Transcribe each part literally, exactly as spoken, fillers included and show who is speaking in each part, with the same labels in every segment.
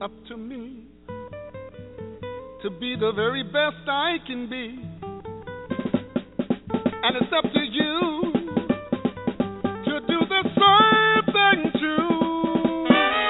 Speaker 1: up to me to be the very best I can be. And it's up to you to do the same thing too.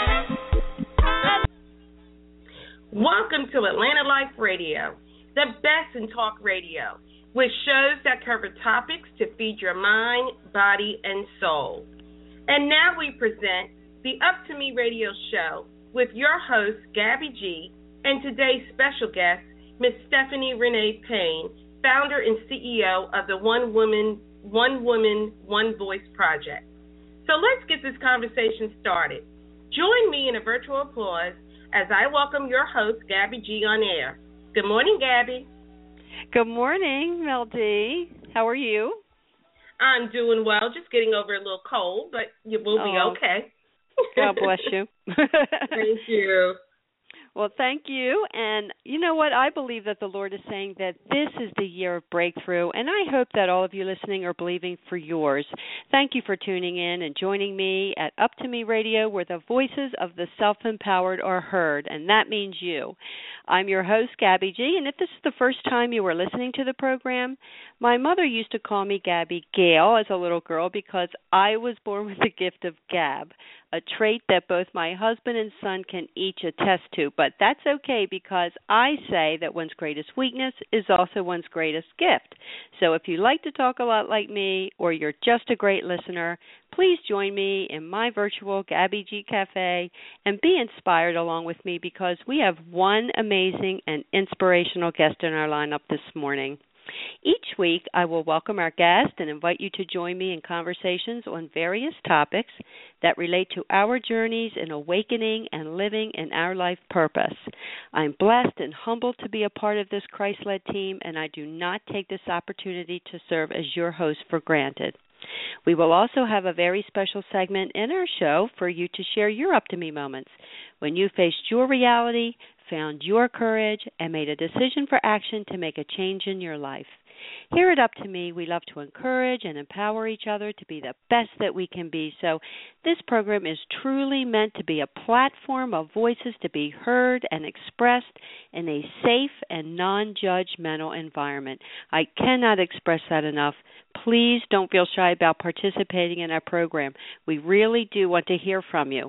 Speaker 2: Welcome to Atlanta Life Radio, the best in talk radio, with shows that cover topics to feed your mind, body, and soul. And now we present the Up to Me radio show with your host, Gabby G., and today's special guest, Miss Stephanie Renee Payne, founder and C E O of the One Woman, One Woman, One Voice Project. So let's get this conversation started. Join me in a virtual applause as I welcome your host, Gabby G., on air. Good morning, Gabby.
Speaker 3: Good morning, Mel D. How are you?
Speaker 2: I'm doing well, just getting over a little cold, but you will be
Speaker 3: oh,
Speaker 2: okay.
Speaker 3: God bless you.
Speaker 2: Thank you.
Speaker 3: Well, thank you. And you know what? I believe that the Lord is saying that this is the year of breakthrough, and I hope that all of you listening are believing for yours. Thank you for tuning in and joining me at Up to Me Radio, where the voices of the self-empowered are heard, and that means you. I'm your host, Gabby G., and if this is the first time you are listening to the program, my mother used to call me Gabby Gale as a little girl because I was born with the gift of gab, a trait that both my husband and son can each attest to. But that's okay because I say that one's greatest weakness is also one's greatest gift. So if you like to talk a lot like me or you're just a great listener, please join me in my virtual Gabby G Cafe and be inspired along with me because we have one amazing and inspirational guest in our lineup this morning. Each week, I will welcome our guest and invite you to join me in conversations on various topics that relate to our journeys in awakening and living in our life purpose. I'm blessed and humbled to be a part of this Christ-led team, and I do not take this opportunity to serve as your host for granted. We will also have a very special segment in our show for you to share your up-to-me moments when you faced your reality, found your courage, and made a decision for action to make a change in your life. Here at Up to Me, we love to encourage and empower each other to be the best that we can be. So this program is truly meant to be a platform of voices to be heard and expressed in a safe and non-judgmental environment. I cannot express that enough. Please don't feel shy about participating in our program. We really do want to hear from you.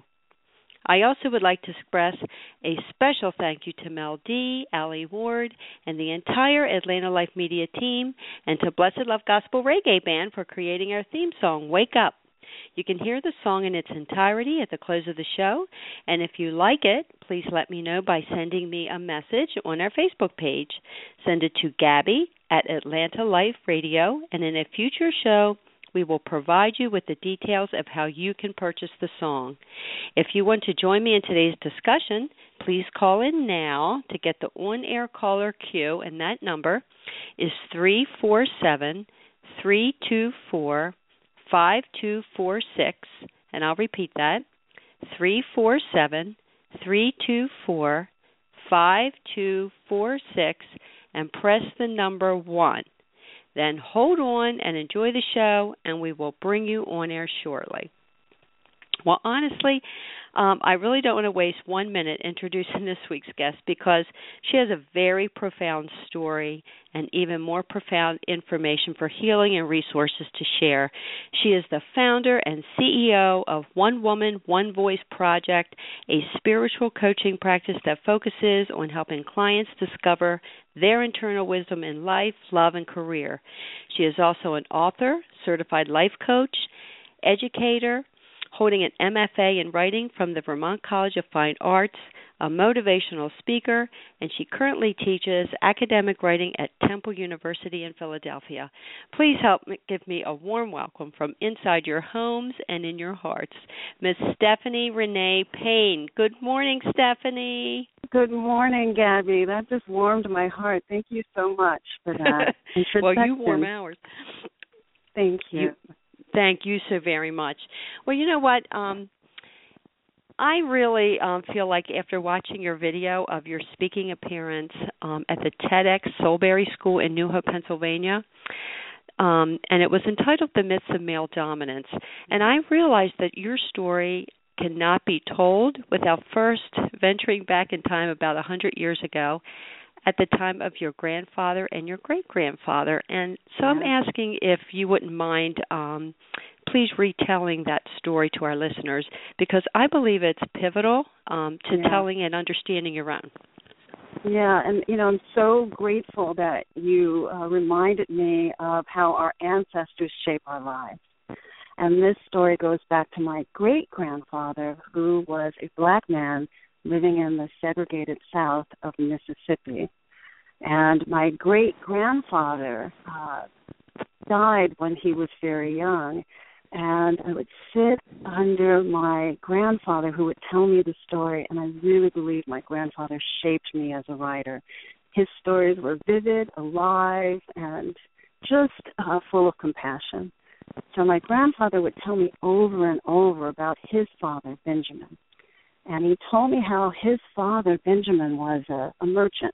Speaker 3: I also would like to express a special thank you to Mel D., Allie Ward, and the entire Atlanta Life Media team, and to Blessed Love Gospel Reggae Band for creating our theme song, Wake Up. You can hear the song in its entirety at the close of the show, and if you like it, please let me know by sending me a message on our Facebook page. Send it to Gabby at Atlanta Life Radio, and in a future show, we will provide you with the details of how you can purchase the song. If you want to join me in today's discussion, please call in now to get the on-air caller queue, and that number is three four seven, three two four, five two four six, and I'll repeat that, three four seven, three two four, five two four six, and press the number one. Then hold on and enjoy the show, and we will bring you on air shortly. Well, honestly, um, I really don't want to waste one minute introducing this week's guest because she has a very profound story and even more profound information for healing and resources to share. She is the founder and C E O of One Woman, One Voice Project, a spiritual coaching practice that focuses on helping clients discover their internal wisdom in life, love, and career. She is also an author, certified life coach, educator, holding an M F A in writing from the Vermont College of Fine Arts, a motivational speaker, and she currently teaches academic writing at Temple University in Philadelphia. Please help me, give me a warm welcome from inside your homes and in your hearts, Miss Stephanie Renee Payne. Good morning, Stephanie.
Speaker 4: Good morning, Gabby. That just warmed my heart. Thank you so much for that introduction.
Speaker 3: Well, you warm ours.
Speaker 4: Thank you.
Speaker 3: you. Thank you so very much. Well, you know what? Um, I really um, feel like after watching your video of your speaking appearance um, at the TEDx Soulberry School in New Hope, Pennsylvania, um, and it was entitled The Myths of Male Dominance, and I realized that your story cannot be told without first venturing back in time about a hundred years ago at the time of your grandfather and your great-grandfather. And so I'm asking if you wouldn't mind um, please retelling that story to our listeners, because I believe it's pivotal um, to
Speaker 4: yeah.
Speaker 3: telling and understanding your own.
Speaker 4: Yeah, and, you know, I'm so grateful that you uh, reminded me of how our ancestors shape our lives. And this story goes back to my great-grandfather, who was a black man living in the segregated South of Mississippi. And my great-grandfather uh, died when he was very young. And I would sit under my grandfather, who would tell me the story, and I really believe my grandfather shaped me as a writer. His stories were vivid, alive, and just uh, full of compassion. So my grandfather would tell me over and over about his father, Benjamin. And he told me how his father, Benjamin, was a, a merchant,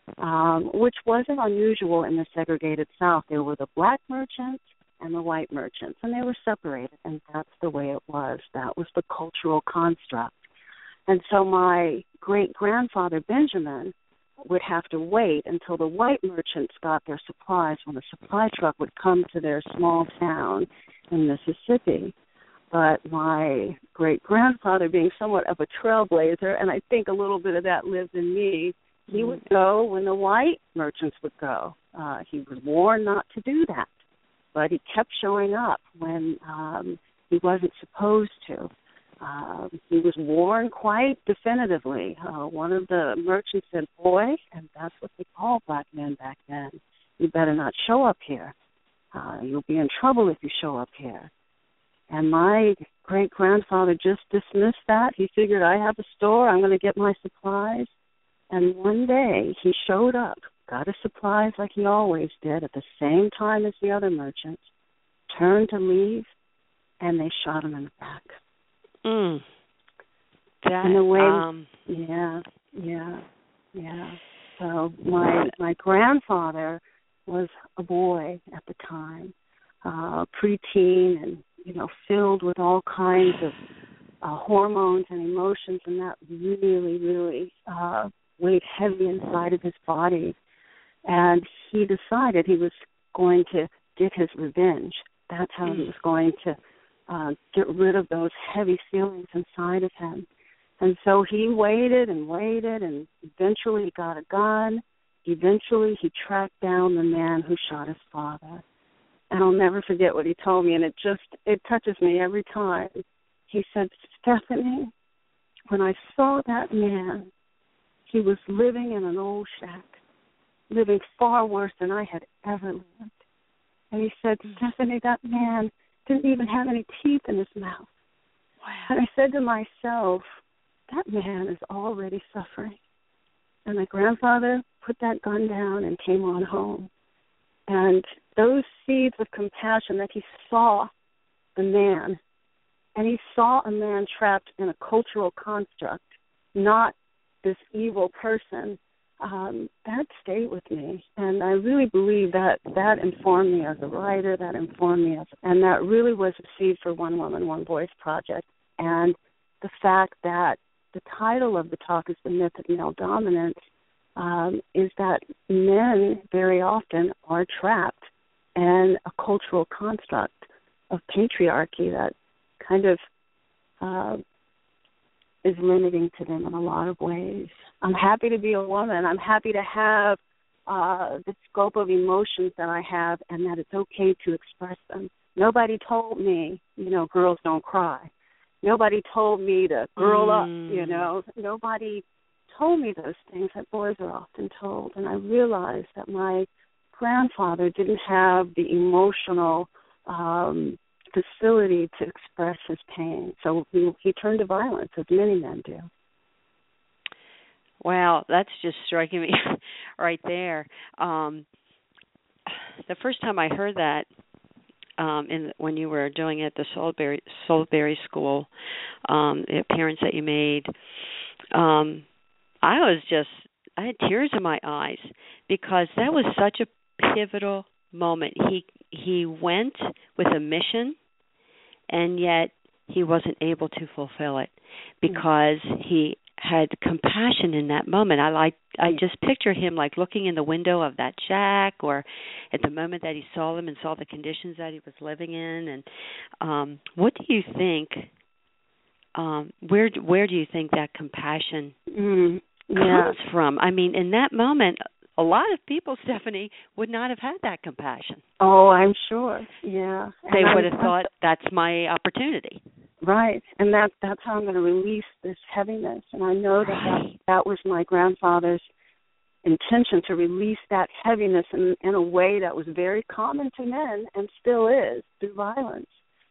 Speaker 4: um, which wasn't unusual in the segregated South. There were the black merchants and the white merchants, and they were separated, and that's the way it was. That was the cultural construct. And so my great-grandfather, Benjamin, would have to wait until the white merchants got their supplies when the supply truck would come to their small town in Mississippi. But my great-grandfather, being somewhat of a trailblazer, and I think a little bit of that lives in me, he would go when the white merchants would go. Uh, he was warned not to do that, but he kept showing up when um, he wasn't supposed to. Uh, he was warned quite definitively. Uh, one of the merchants said, "Boy," and that's what they called black men back then, "you better not show up here. Uh, you'll be in trouble if you show up here." And my great-grandfather just dismissed that. He figured, I have a store, I'm going to get my supplies. And one day he showed up, got his supplies like he always did at the same time as the other merchants, turned to leave, and they shot him in the back.
Speaker 3: Mm. That,
Speaker 4: in the way,
Speaker 3: um...
Speaker 4: yeah, yeah, yeah. So my my grandfather was a boy at the time, uh, preteen, and you know, filled with all kinds of uh, hormones and emotions, and that really, really uh, weighed heavy inside of his body. And he decided he was going to get his revenge. That's how he was going to uh, get rid of those heavy feelings inside of him. And so he waited and waited, and eventually he got a gun. Eventually he tracked down the man who shot his father. And I'll never forget what he told me, and it just, it touches me every time. He said, "Stephanie, when I saw that man, he was living in an old shack, living far worse than I had ever lived." And he said, "Stephanie, that man didn't even have any teeth in his mouth." Wow. And I said to myself, that man is already suffering. And my grandfather put that gun down and came on home. And those seeds of compassion that he saw the man, and he saw a man trapped in a cultural construct, not this evil person, um, that stayed with me. And I really believe that that informed me as a writer, that informed me as, and that really was a seed for One Woman, One Voice Project. And the fact that the title of the talk is The Myth of Male Dominance, um, is that men very often are trapped in a cultural construct of patriarchy that kind of uh, is limiting to them in a lot of ways. I'm happy to be a woman. I'm happy to have uh, the scope of emotions that I have, and that it's okay to express them. Nobody told me, you know, girls don't cry. Nobody told me to girl mm. up, you know. Nobody told me those things that boys are often told. And I realized that my grandfather didn't have the emotional um, facility to express his pain. So he, he turned to violence, as many men do.
Speaker 3: Wow, that's just striking me right there. Um, the first time I heard that, Um, in when you were doing it at the Soulberry, Soulberry School, um, the appearance that you made, um, I was just, I had tears in my eyes, because that was such a pivotal moment. He he went with a mission, and yet he wasn't able to fulfill it because he had compassion in that moment. I like I just picture him like looking in the window of that shack, or at the moment that he saw them and saw the conditions that he was living in. And um, what do you think? Um, where where do you think that compassion
Speaker 4: mm, yeah.
Speaker 3: comes from? I mean, in that moment, a lot of people, Stephanie, would not have had that compassion.
Speaker 4: Oh, I'm sure. Yeah,
Speaker 3: they
Speaker 4: and
Speaker 3: would
Speaker 4: I'm,
Speaker 3: have thought, "That's my opportunity."
Speaker 4: Right, and that that's how I'm going to release this heaviness. And I know that
Speaker 3: right.
Speaker 4: that, that was my grandfather's intention, to release that heaviness in, in a way that was very common to men and still is, through violence.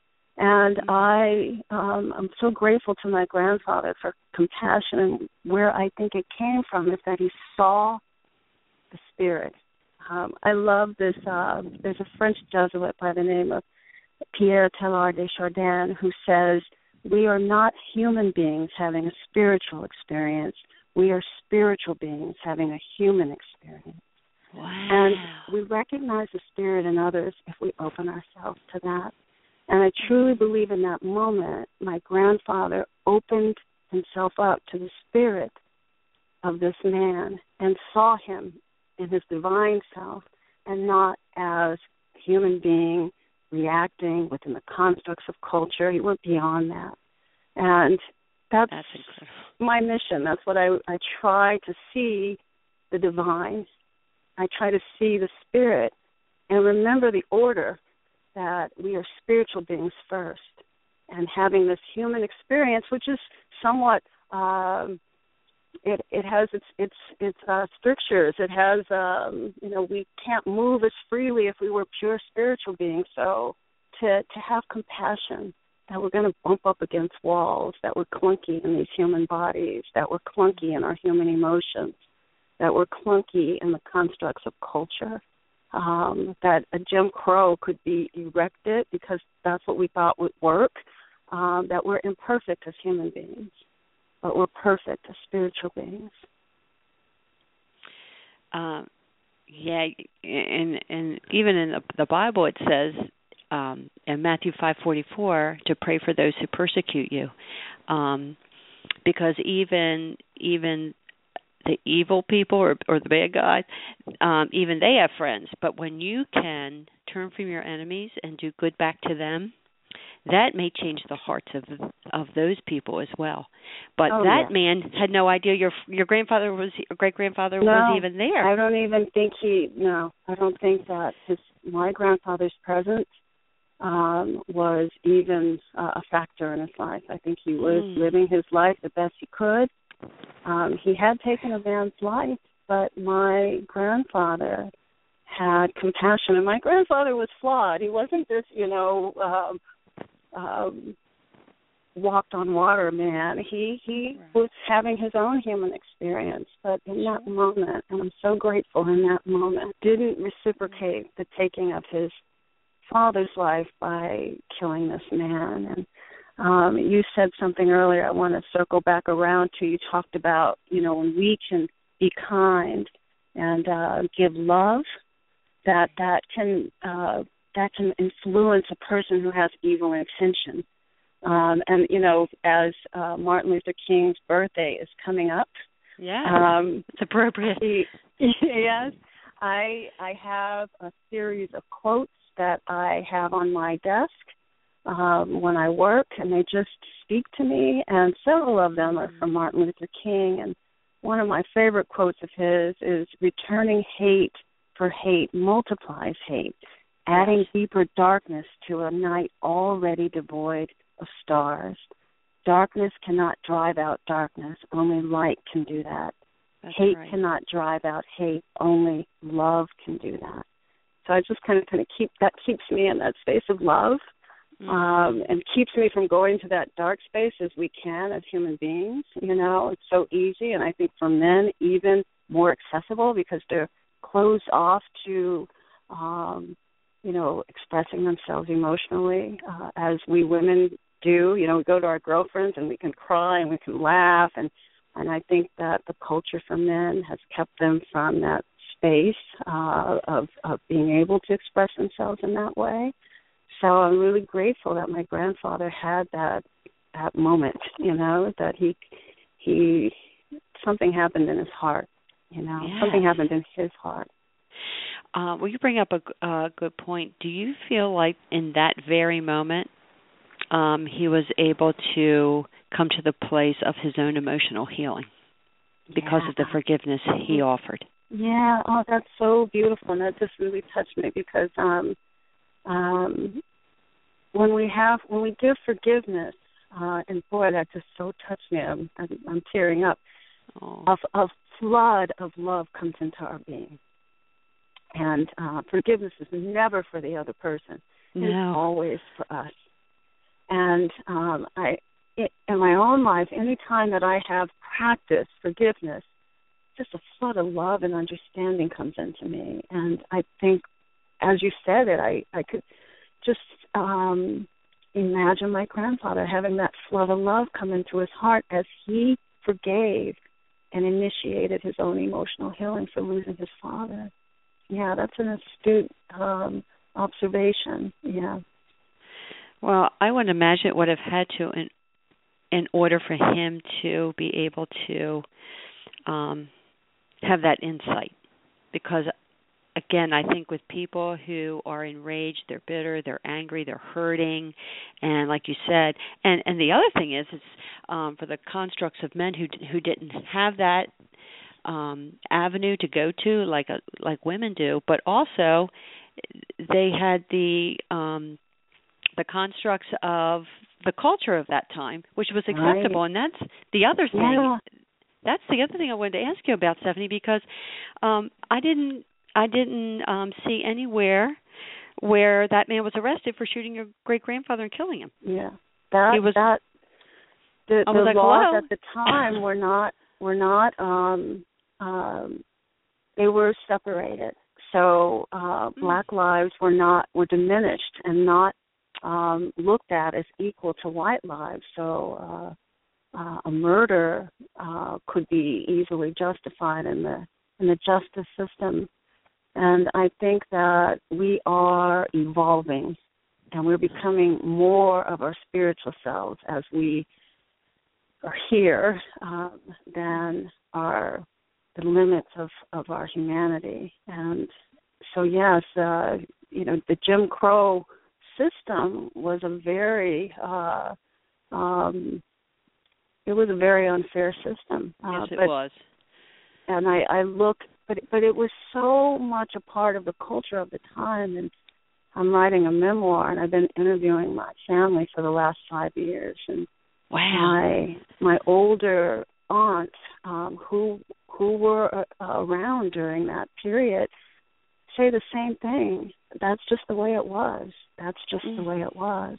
Speaker 4: And mm-hmm. I, um, I'm so grateful to my grandfather for compassion, and where I think it came from is that he saw the spirit. Um, I love this. Uh, there's a French Jesuit by the name of Pierre Teilhard de Chardin who says, we are not human beings having a spiritual experience. We are spiritual beings having a human experience.
Speaker 3: Wow.
Speaker 4: And we recognize the spirit in others if we open ourselves to that. And I truly believe in that moment, my grandfather opened himself up to the spirit of this man and saw him in his divine self, and not as a human being reacting within the constructs of culture. He went beyond that. And that's,
Speaker 3: that's incredible.
Speaker 4: My mission. That's what I, I try to see the divine. I try to see the spirit and remember the order that we are spiritual beings first, and having this human experience, which is somewhat, um, it, it has its its its uh, strictures. It has, um, you know, we can't move as freely if we were pure spiritual beings. So to to have compassion that we're going to bump up against walls, that we're clunky in these human bodies, that we're clunky in our human emotions, that we're clunky in the constructs of culture, um, that a Jim Crow could be erected because that's what we thought would work, um, that we're imperfect as human beings, but we're perfect as spiritual beings.
Speaker 3: Um, yeah, and and even in the, the Bible it says um, in Matthew five forty-four to pray for those who persecute you, um, because even even the evil people or, or the bad guys, um, even they have friends. But when you can turn from your enemies and do good back to them, that may change the hearts of of those people as well. But
Speaker 4: oh,
Speaker 3: that
Speaker 4: yeah.
Speaker 3: man had no idea your your grandfather was your great grandfather
Speaker 4: no,
Speaker 3: was even there.
Speaker 4: I don't even think he. No, I don't think that his my grandfather's presence um, was even uh, a factor in his life. I think he was
Speaker 3: mm.
Speaker 4: living his life the best he could. Um, he had taken a man's life, but my grandfather had compassion, and my grandfather was flawed. He wasn't this, you know. Um, Um, walked on water man. He he right. was having his own human experience, but in that moment, and I'm so grateful in that moment, didn't reciprocate the taking of his father's life by killing this man. And um, you said something earlier I want to circle back around to. You talked about, you know, when we can be kind and uh, give love, that that can uh, that can influence a person who has evil intention. Um, and, you know, as uh, Martin Luther King's birthday is coming up.
Speaker 3: Yeah,
Speaker 4: um,
Speaker 3: it's appropriate.
Speaker 4: He, yes, I I have a series of quotes that I have on my desk um, when I work, and they just speak to me, and several of them are from Martin Luther King. And one of my favorite quotes of his is, returning hate for hate multiplies hate, adding deeper darkness to a night already devoid of stars. Darkness cannot drive out darkness. Only light can do that.
Speaker 3: That's
Speaker 4: hate
Speaker 3: right.
Speaker 4: cannot drive out hate. Only love can do that. So I just kind of kind of keep that keeps me in that space of love, mm-hmm. um, and keeps me from going to that dark space as we can as human beings. You know, it's so easy, and I think for men even more accessible because they're closed off to um, you know, expressing themselves emotionally, uh, as we women do. You know, we go to our girlfriends and we can cry and we can laugh, and, and I think that the culture for men has kept them from that space uh, of, of being able to express themselves in that way. so I'm really grateful that my grandfather had that that moment, you know, that he he something happened in his heart, you know,
Speaker 3: yes.
Speaker 4: something happened in his heart.
Speaker 3: Uh, well, you bring up a, a good point. Do you feel like in that very moment um, he was able to come to the place of his own emotional healing because
Speaker 4: yeah.
Speaker 3: of the forgiveness he offered?
Speaker 4: Yeah, oh, that's so beautiful, and that just really touched me because um, um, when we have, when we give forgiveness, uh, and boy, that just so touched me. I'm, I'm, I'm tearing up.
Speaker 3: Oh.
Speaker 4: A, a flood of love comes into our being. And uh, forgiveness is never for the other person.
Speaker 3: No.
Speaker 4: It's always for us. And um, I, it, in my own life, any time that I have practiced forgiveness, just a flood of love and understanding comes into me. And I think, as you said it, I, I could just um, imagine my grandfather having that flood of love come into his heart as he forgave and initiated his own emotional healing for losing his father. Yeah, that's an astute um, observation. Yeah.
Speaker 3: Well, I would imagine it would have had to, in, in order for him to be able to um, have that insight. Because, again, I think with people who are enraged, they're bitter, they're angry, they're hurting, and like you said, and, and the other thing is, it's um, for the constructs of men who who didn't have that Um, avenue to go to like a, like women do, but also they had the um, the constructs of the culture of that time, which was acceptable,
Speaker 4: right.
Speaker 3: and that's the other thing.
Speaker 4: Yeah.
Speaker 3: That's the other thing I wanted to ask you about, Stephanie, because um, I didn't I didn't um, see anywhere where that man was arrested for shooting your great grandfather and killing him.
Speaker 4: Yeah, that
Speaker 3: he was,
Speaker 4: that the,
Speaker 3: I
Speaker 4: the
Speaker 3: was like,
Speaker 4: laws
Speaker 3: hello?
Speaker 4: at the time were not were not. Um, Um, they were separated, so uh, black lives were not were diminished and not um, looked at as equal to white lives. So uh, uh, a murder uh, could be easily justified in the in the justice system, and I think that we are evolving, and we're becoming more of our spiritual selves as we are here um, than our the limits of, of our humanity. And so, yes, uh, you know, the Jim Crow system was a very, uh, um, it was a very unfair system.
Speaker 3: Yes,
Speaker 4: uh,
Speaker 3: it
Speaker 4: but,
Speaker 3: was.
Speaker 4: And I, I look, but but it was so much a part of the culture of the time. And I'm writing a memoir, and I've been interviewing my family for the last five years. And
Speaker 3: wow.
Speaker 4: my my older aunts um, who who were uh, around during that period say the same thing. That's just the way it was. That's just mm. the way it was.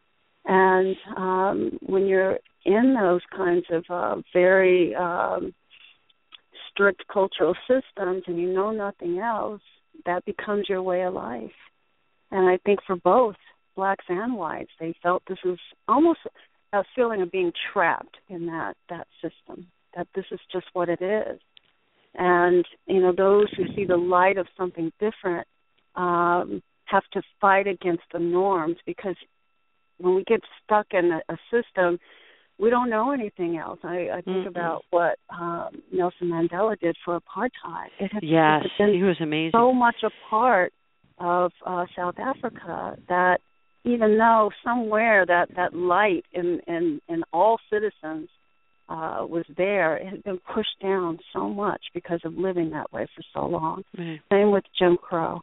Speaker 4: And um, when you're in those kinds of uh, very um, strict cultural systems and you know nothing else, that becomes your way of life. And I think for both blacks and whites, they felt this was almost a feeling of being trapped in that, that system, that this is just what it is. And, you know, those who see the light of something different um, have to fight against the norms, because when we get stuck in a, a system, we don't know anything else. I, I think mm-hmm. about what um, Nelson Mandela did for apartheid. It had,
Speaker 3: yes,
Speaker 4: it had been
Speaker 3: he was amazing.
Speaker 4: So much a part of uh, South Africa that even though somewhere that, that light in, in, in all citizens uh, was there, it had been pushed down so much because of living that way for so long.
Speaker 3: Right.
Speaker 4: Same with Jim Crow.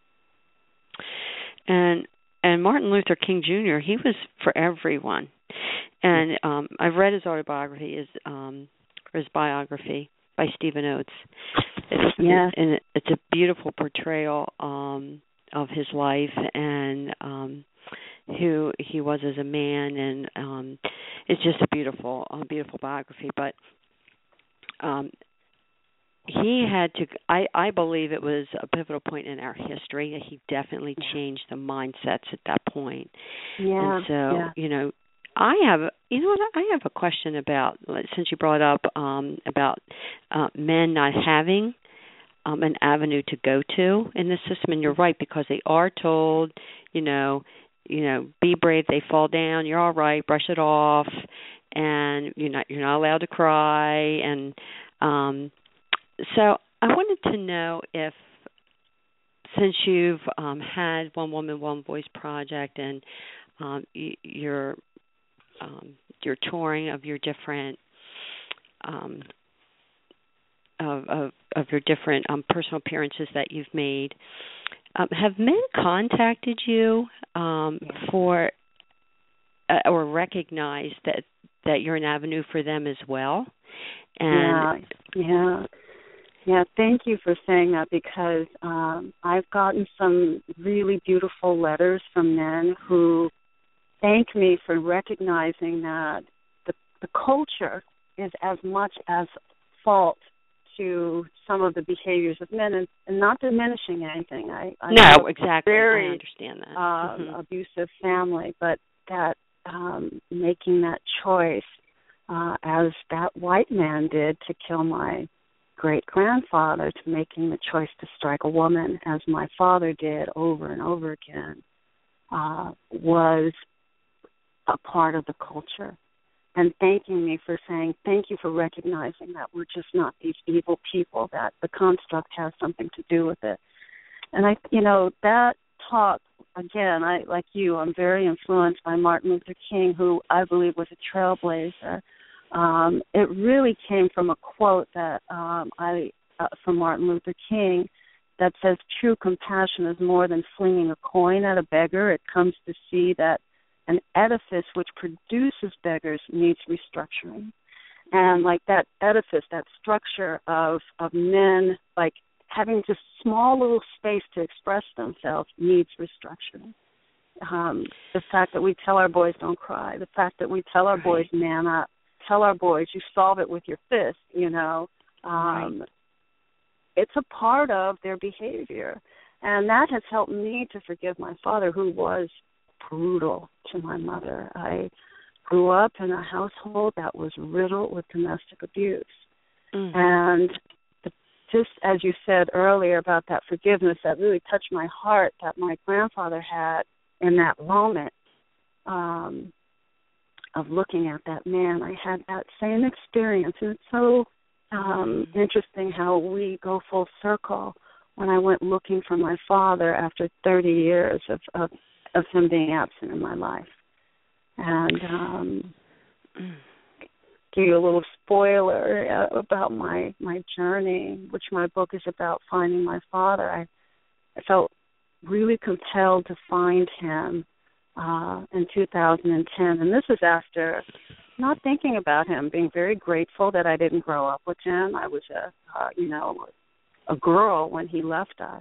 Speaker 3: And and Martin Luther King Junior, he was for everyone. And um, I've read his autobiography, his, um, or his biography by Stephen Oates. It's,
Speaker 4: yeah.
Speaker 3: And it's a beautiful portrayal um, of his life and um, who he was as a man, and um, it's just a beautiful, uh, beautiful biography. But um, he had to, I, I believe it was a pivotal point in our history. He definitely changed the mindsets at that point.
Speaker 4: Yeah.
Speaker 3: And so,
Speaker 4: yeah.
Speaker 3: you know, I have, you know what, I have a question about, since you brought up um, about uh, men not having um, an avenue to go to in this system, and you're right, because they are told, you know, you know, be brave. They fall down. You're all right. Brush it off, and you're not you're not allowed to cry. And um, so I wanted to know if, since you've um, had One Woman, One Voice project, and um, y- your um, your touring of your different um, of, of of your different um, personal appearances that you've made, um, have men contacted you um, for uh, or recognized that that you're an avenue for them as well? And
Speaker 4: yeah, yeah. Yeah, thank you for saying that, because um, I've gotten some really beautiful letters from men who thank me for recognizing that the, the culture is as much as fault to some of the behaviors of men, and, and not diminishing anything. I, I
Speaker 3: no, exactly.
Speaker 4: Very,
Speaker 3: I understand that.
Speaker 4: Uh,
Speaker 3: mm-hmm.
Speaker 4: abusive family, but that um, making that choice, uh, as that white man did to kill my great-grandfather, to making the choice to strike a woman, as my father did over and over again, uh, was a part of the culture. And thanking me for saying, thank you for recognizing that we're just not these evil people, that the construct has something to do with it. And I, you know, that talk, again, I like you, I'm very influenced by Martin Luther King, who I believe was a trailblazer. Um, it really came from a quote that um, I uh, from Martin Luther King that says, "True compassion is more than flinging a coin at a beggar. It comes to see that an edifice which produces beggars needs restructuring." And like that edifice, that structure of, of men, like having just small little space to express themselves, needs restructuring. Um, the fact that we tell our boys don't cry, the fact that we tell our boys man up, tell our boys you solve it with your fist, you know, um, right. It's a part of their behavior. And that has helped me to forgive my father, who was brutal to my mother. I grew up in a household that was riddled with domestic abuse. Mm-hmm. And the, just as you said earlier about that forgiveness, that really touched my heart, that my grandfather had in that moment um, of looking at that man. I had that same experience. And it's so um, mm-hmm. interesting how we go full circle when I went looking for my father after thirty years of, of, of him being absent in my life. And um, give you a little spoiler uh, about my, my journey, which my book is about, finding my father. I, I felt really compelled to find him uh, in two thousand ten. And this is after not thinking about him, being very grateful that I didn't grow up with him. I was a, uh, you know, a girl when he left us.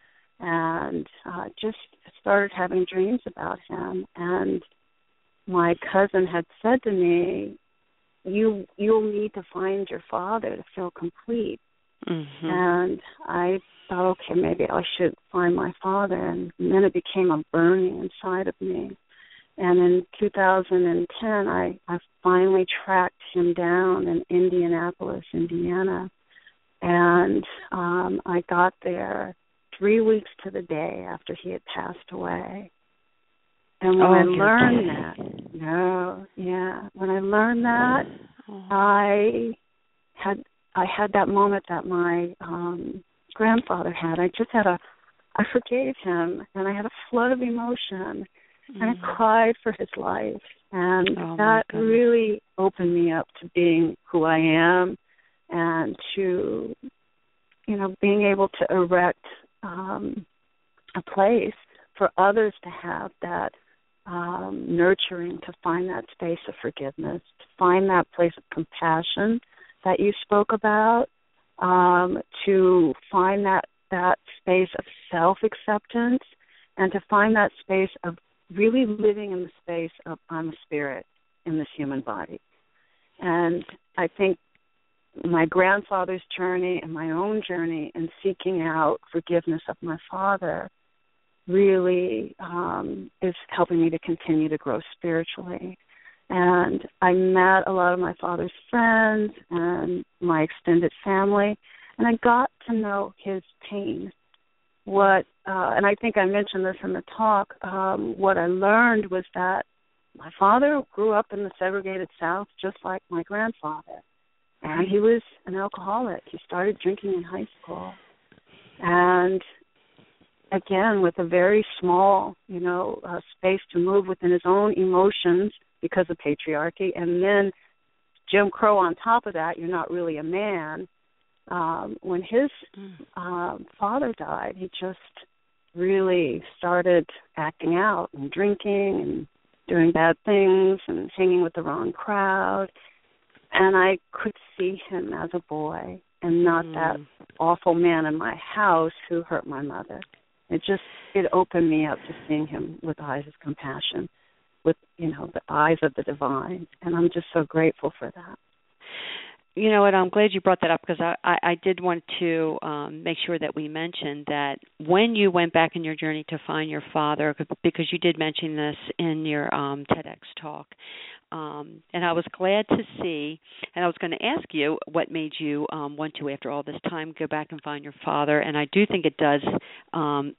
Speaker 4: And uh, just started having dreams about him. And my cousin had said to me, you, you'll need to find your father to feel complete. Mm-hmm. And I thought, okay, maybe I should find my father. And then it became a burning inside of me. And in two thousand ten, I, I finally tracked him down in Indianapolis, Indiana. And um, I got there three weeks to the day after he had passed away. And when oh, I learned that, no, yeah, when I learned that, oh. I had I had that moment that my um, grandfather had. I just had a, I forgave him, and I had a flood of emotion, mm. and I cried for his life. And oh, that really opened me up to being who I am and to, you know, being able to erect um, a place for others to have that um, nurturing, to find that space of forgiveness, to find that place of compassion that you spoke about, um, to find that, that space of self-acceptance, and to find that space of really living in the space of I'm a spirit in this human body. And I think my grandfather's journey and my own journey in seeking out forgiveness of my father really um, is helping me to continue to grow spiritually. And I met a lot of my father's friends and my extended family, and I got to know his pain, what uh, and I think I mentioned this in the talk, um, what I learned was that my father grew up in the segregated South just like my grandfather. And he was an alcoholic. He started drinking in high school. And again, with a very small, you know, uh, space to move within his own emotions because of patriarchy. And then Jim Crow on top of that, you're not really a man. Um, when his uh, father died, he just really started acting out and drinking and doing bad things and hanging with the wrong crowd. And I could see him as a boy and not mm. that awful man in my house who hurt my mother. It just, it opened me up to seeing him with eyes of compassion, with, you know, the eyes of the divine. And I'm just so grateful for that.
Speaker 3: You know what, I'm glad you brought that up because I, I, I did want to um, make sure that we mentioned that when you went back in your journey to find your father, because you did mention this in your um, TEDx talk, um, and I was glad to see, and I was going to ask you what made you um, want to, after all this time, go back and find your father, and I do think it does um,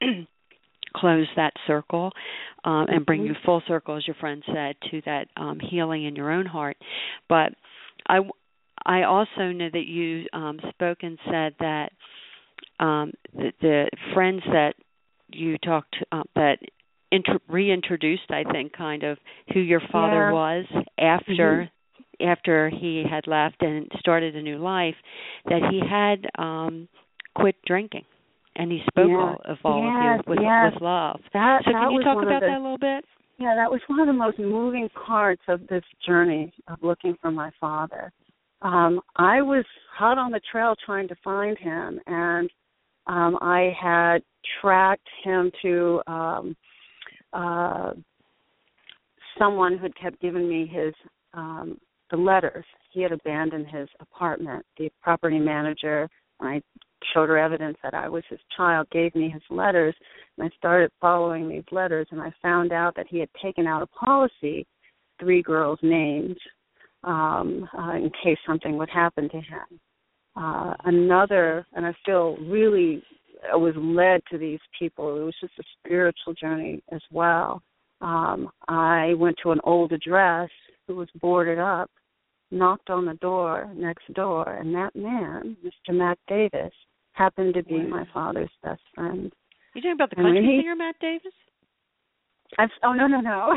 Speaker 3: close that circle um, and bring you full circle, as your friend said, to that um, healing in your own heart. But I I also know that you um, spoke and said that um, the, the friends that you talked uh, that intro- reintroduced, I think, kind of who your father
Speaker 4: yeah.
Speaker 3: was after
Speaker 4: mm-hmm.
Speaker 3: after he had left and started a new life, that he had um, quit drinking, and he spoke
Speaker 4: yeah.
Speaker 3: all, of all
Speaker 4: yes,
Speaker 3: of you with,
Speaker 4: yes.
Speaker 3: with love.
Speaker 4: That,
Speaker 3: so
Speaker 4: that
Speaker 3: can you talk about
Speaker 4: the,
Speaker 3: that a little bit?
Speaker 4: Yeah, that was one of the most moving parts of this journey of looking for my father. Um, I was hot on the trail trying to find him, and um, I had tracked him to um, uh, someone who had kept giving me his um, the letters. He had abandoned his apartment. The property manager, when I showed her evidence that I was his child, gave me his letters, and I started following these letters, and I found out that he had taken out a policy, three girls' names, Um, uh, in case something would happen to him. Uh, another, and I feel really I was led to these people. It was just a spiritual journey as well. Um, I went to an old address who was boarded up, knocked on the door next door, and that man, Mister Matt Davis, happened to be wow. my father's best friend.
Speaker 3: You talking about the country he, singer Matt Davis?
Speaker 4: I've, oh, no, no, no.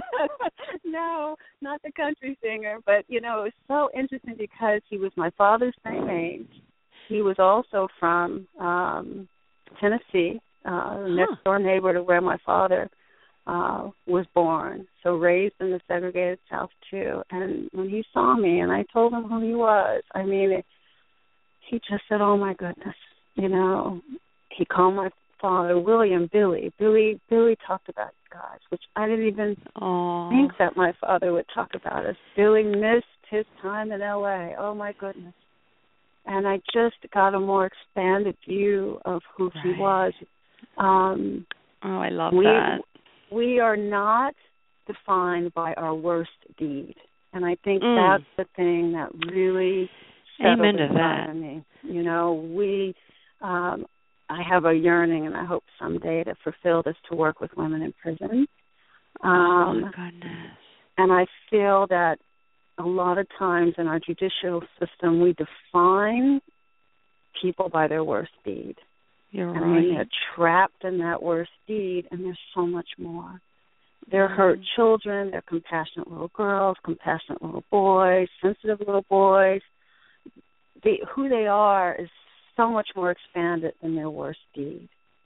Speaker 4: no, not the country singer. But, you know, it was so interesting because he was my father's same age. He was also from um, Tennessee, uh, huh. next door neighbor to where my father uh, was born. So raised in the segregated South, too. And when he saw me and I told him who he was, I mean, it, he just said, oh, my goodness. You know, he called my father William Billy. Billy Billy talked about God, which I didn't even
Speaker 3: Aww.
Speaker 4: think that my father would talk about us. Billy missed his time in L A. Oh, my goodness. And I just got a more expanded view of who right. he was. Um,
Speaker 3: oh, I love
Speaker 4: we,
Speaker 3: that.
Speaker 4: We are not defined by our worst deed. And I think
Speaker 3: mm.
Speaker 4: that's the thing that really settled
Speaker 3: Amen to
Speaker 4: inside
Speaker 3: that.
Speaker 4: of me. You know, we... Um, I have a yearning, and I hope someday to fulfill this, to work with women in prison. Um,
Speaker 3: oh, my goodness.
Speaker 4: And I feel that a lot of times in our judicial system, we define people by their worst deed.
Speaker 3: You're
Speaker 4: and
Speaker 3: right.
Speaker 4: when they're trapped in that worst deed, and there's so much more. They're mm-hmm. hurt children, they're compassionate little girls, compassionate little boys, sensitive little boys. They, who they are is so much more expanded than their worst deed.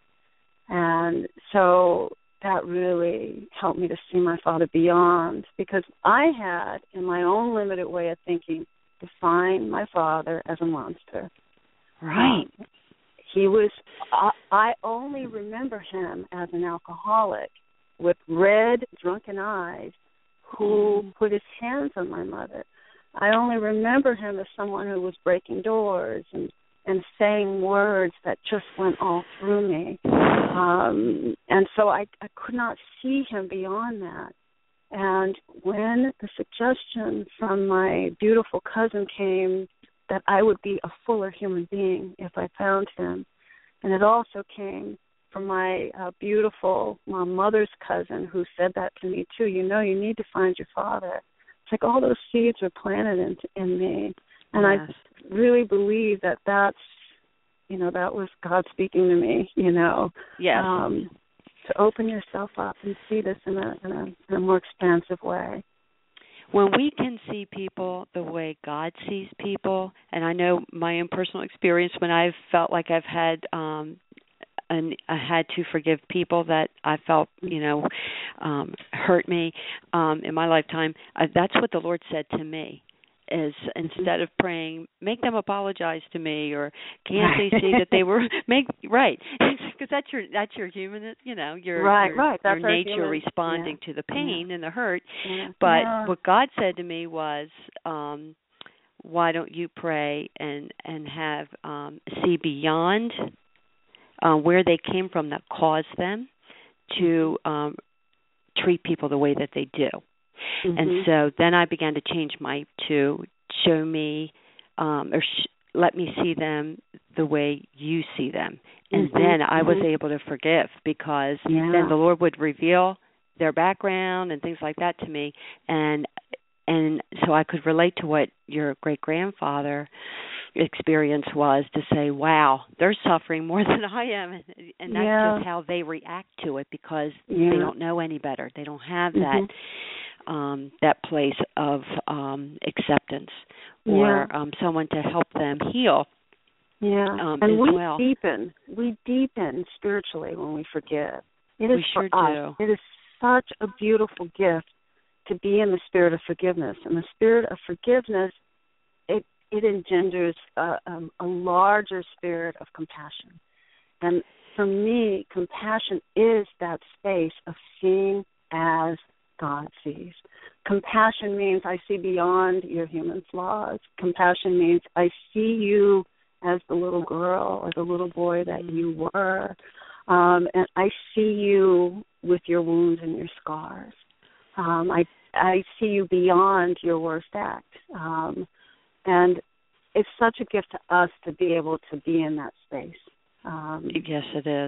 Speaker 4: And so that really helped me to see my father beyond, because I had, in my own limited way of thinking, defined my father as a monster.
Speaker 3: Right.
Speaker 4: Um, he was, I, I only remember him as an alcoholic with red, drunken eyes who mm. put his hands on my mother. I only remember him as someone who was breaking doors and and saying words that just went all through me. Um, and so I, I could not see him beyond that. And when the suggestion from my beautiful cousin came that I would be a fuller human being if I found him, and it also came from my uh, beautiful my mother's cousin who said that to me too. You know, you need to find your father. It's like all those seeds were planted in, in me. And yes. I really believe that that's, you know, that was God speaking to me, you know.
Speaker 3: Yes.
Speaker 4: Um, to open yourself up and see this in a, in a, in a more expansive way.
Speaker 3: When we can see people the way God sees people, and I know my own personal experience when I've felt like I've had um, and I had to forgive people that I felt, you know, um, hurt me um, in my lifetime, uh, that's what the Lord said to me. Is instead of praying, make them apologize to me, or can't they see that they were make right? Because that's your that's your human, you know, your
Speaker 4: right,
Speaker 3: your,
Speaker 4: right. That's
Speaker 3: your nature
Speaker 4: human.
Speaker 3: responding
Speaker 4: yeah.
Speaker 3: to the pain yeah. and the hurt.
Speaker 4: Yeah.
Speaker 3: But
Speaker 4: yeah.
Speaker 3: what God said to me was, um, why don't you pray and and have um, see beyond uh, where they came from that caused them to um, treat people the way that they do.
Speaker 4: Mm-hmm.
Speaker 3: And so then I began to change my to show me um, or sh- let me see them the way you see them. And
Speaker 4: mm-hmm.
Speaker 3: then I was
Speaker 4: mm-hmm.
Speaker 3: able to forgive because
Speaker 4: yeah.
Speaker 3: then the Lord would reveal their background and things like that to me. And and so I could relate to what your great-grandfather experience was, to say, wow, they're suffering more than I am. And, and that's
Speaker 4: yeah.
Speaker 3: just how they react to it because
Speaker 4: yeah.
Speaker 3: they don't know any better. They don't have that.
Speaker 4: Mm-hmm.
Speaker 3: Um, that place of um, acceptance, or
Speaker 4: yeah.
Speaker 3: um, someone to help them heal.
Speaker 4: Yeah,
Speaker 3: um,
Speaker 4: and
Speaker 3: as
Speaker 4: we
Speaker 3: well.
Speaker 4: deepen. We deepen spiritually when we forgive. It is
Speaker 3: we
Speaker 4: for
Speaker 3: sure
Speaker 4: us.
Speaker 3: do.
Speaker 4: It is such a beautiful gift to be in the spirit of forgiveness. And the spirit of forgiveness, it it engenders a, um, a larger spirit of compassion. And for me, compassion is that space of seeing as God sees. Compassion means I see beyond your human flaws. Compassion means I see you as the little girl or the little boy that you were. Um, and I see you with your wounds and your scars. Um, I I see you beyond your worst act. Um, and it's such a gift to us to be able to be in that space. Um,
Speaker 3: yes, it is.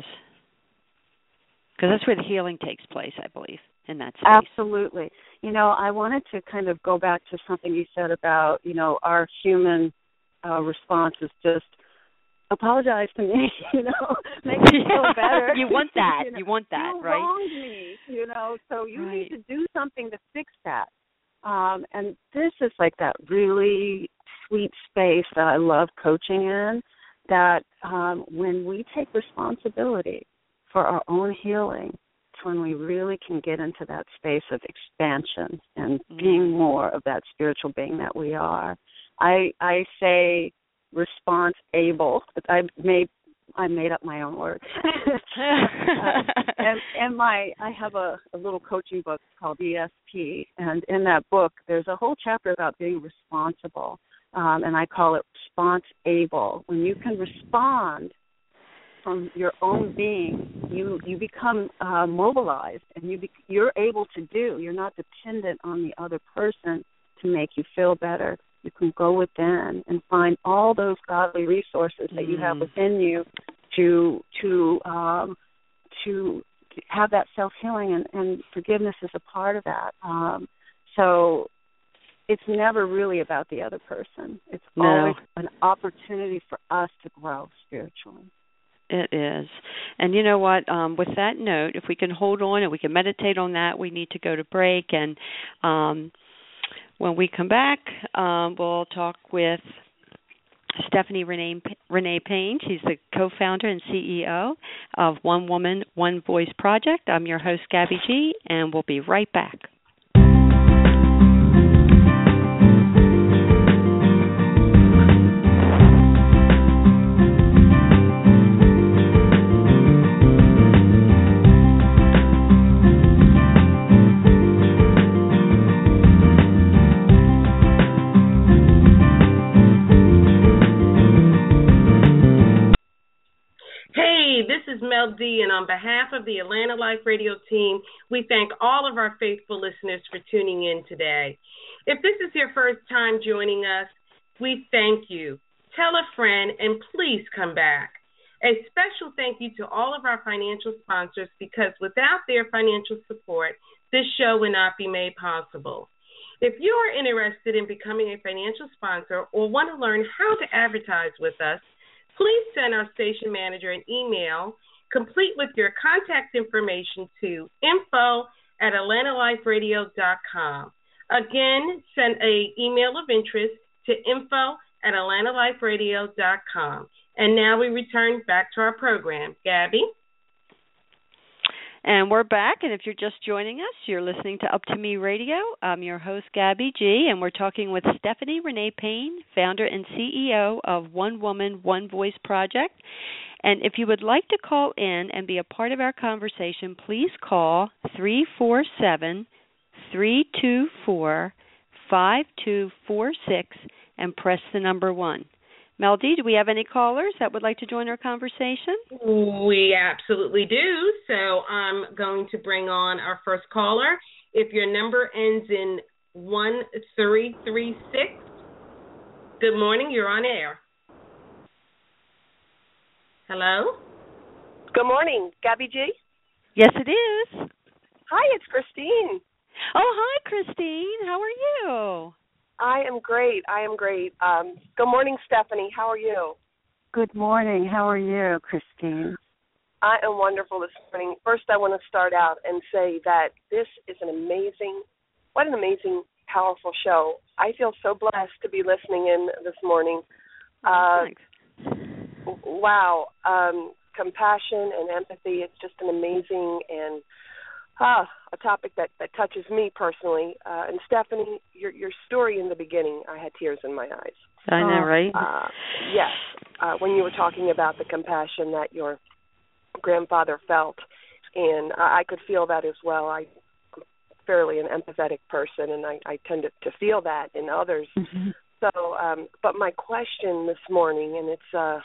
Speaker 3: Because that's where the healing takes place, I believe. In that space.
Speaker 4: Absolutely. You know, I wanted to kind of go back to something you said about, you know, our human uh, response is just apologize to me, you know, make me feel better.
Speaker 3: you want that. you, know,
Speaker 4: you
Speaker 3: want that,
Speaker 4: you
Speaker 3: right?
Speaker 4: You wronged me, you know, so you
Speaker 3: right.
Speaker 4: need to do something to fix that. Um, and this is like that really sweet space that I love coaching in, that um, when we take responsibility for our own healing, when we really can get into that space of expansion and mm-hmm. being more of that spiritual being that we are. I I say response able. I made I made up my own words. uh, and and my I have a, a little coaching book called E S P, and in that book there's a whole chapter about being responsible, um, and I call it response able. When you can respond from your own being, you you become uh, mobilized, and you be, you're able to do. You're not dependent on the other person to make you feel better. You can go within and find all those godly resources that you have within you to to um, to have that self healing, and, and forgiveness is a part of that. Um, so it's never really about the other person. It's
Speaker 3: no.
Speaker 4: always an opportunity for us to grow spiritually.
Speaker 3: It is. And you know what? Um, with that note, if we can hold on and we can meditate on that, we need to go to break. And um, when we come back, um, we'll talk with Stephanie Renee, Renee Payne. She's the co-founder and C E O of One Woman, One Voice Project. I'm your host, Gabby G., and we'll be right back.
Speaker 2: Mel D, and on behalf of the Atlanta Life Radio team, we thank all of our faithful listeners for tuning in today. If this is your first time joining us, we thank you. Tell a friend, and please come back. A special thank you to all of our financial sponsors, because without their financial support, this show would not be made possible. If you are interested in becoming a financial sponsor or want to learn how to advertise with us, please send our station manager an email complete with your contact information to info at atlanta life radio dot com. Again, send an email of interest to info at atlanta life radio dot com. And now we return back to our program. Gabby?
Speaker 3: And we're back, and if you're just joining us, you're listening to Up to Me Radio. I'm your host, Gabby G., and we're talking with Stephanie Renee Payne, founder and C E O of One Woman, One Voice Project. And if you would like to call in and be a part of our conversation, please call three four seven, three two four, five two four six and press the number one. Mel D, do we have any callers that would like to join our conversation?
Speaker 2: We absolutely do. So I'm going to bring on our first caller. If your number ends in one three three six, good morning, you're on air. Hello?
Speaker 5: Good morning, Gabby G.
Speaker 3: Yes, it is.
Speaker 5: Hi, it's Christine.
Speaker 3: Oh, hi, Christine. How are you?
Speaker 5: I am great. I am great. Um, good morning, Stephanie. How are you?
Speaker 4: Good morning. How are you, Christine?
Speaker 5: I am wonderful this morning. First, I want to start out and say that this is an amazing, what an amazing, powerful show. I feel so blessed to be listening in this morning.
Speaker 3: Oh,
Speaker 5: uh,
Speaker 3: thanks.
Speaker 5: Wow. Um, compassion and empathy, it's just an amazing and Ah, a topic that, that touches me personally. Uh, and Stephanie, your your story in the beginning, I had tears in my eyes.
Speaker 3: I know, right?
Speaker 5: Uh, yes, uh, when you were talking about the compassion that your grandfather felt, and I, I could feel that as well. I'm fairly an empathetic person, and I, I tend to, to feel that in others.
Speaker 4: Mm-hmm.
Speaker 5: So, um, but my question this morning, and it's uh,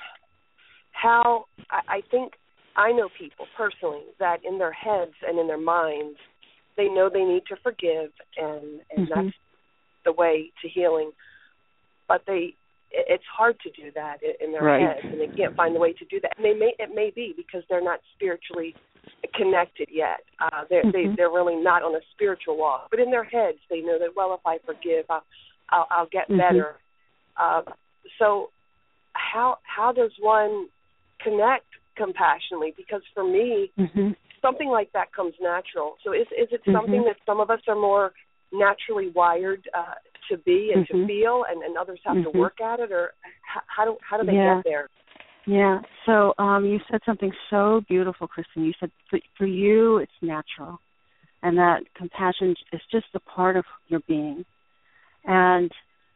Speaker 5: how I, I think. I know people personally that in their heads and in their minds, they know they need to forgive, and, and
Speaker 4: mm-hmm.
Speaker 5: that's the way to healing. But they, it's hard to do that in their
Speaker 3: right.
Speaker 5: heads, and they can't find the way to do that. And they may, it may be because they're not spiritually connected yet. Uh, they're,
Speaker 4: mm-hmm.
Speaker 5: they, they're really not on a spiritual walk. But in their heads, they know that, well, if I forgive, I'll, I'll, I'll get
Speaker 4: mm-hmm.
Speaker 5: better. Uh, so how how does one connect compassionately? Because for me,
Speaker 4: mm-hmm.
Speaker 5: something like that comes natural. So is is it
Speaker 4: mm-hmm.
Speaker 5: something that some of us are more naturally wired uh, to be and
Speaker 4: mm-hmm.
Speaker 5: to feel, and, and others have
Speaker 4: mm-hmm.
Speaker 5: to work at it, or how, how do how do they
Speaker 4: yeah.
Speaker 5: get there?
Speaker 4: Yeah. So um, you said something so beautiful, Kristen. You said for, for you it's natural, and that compassion is just a part of your being. And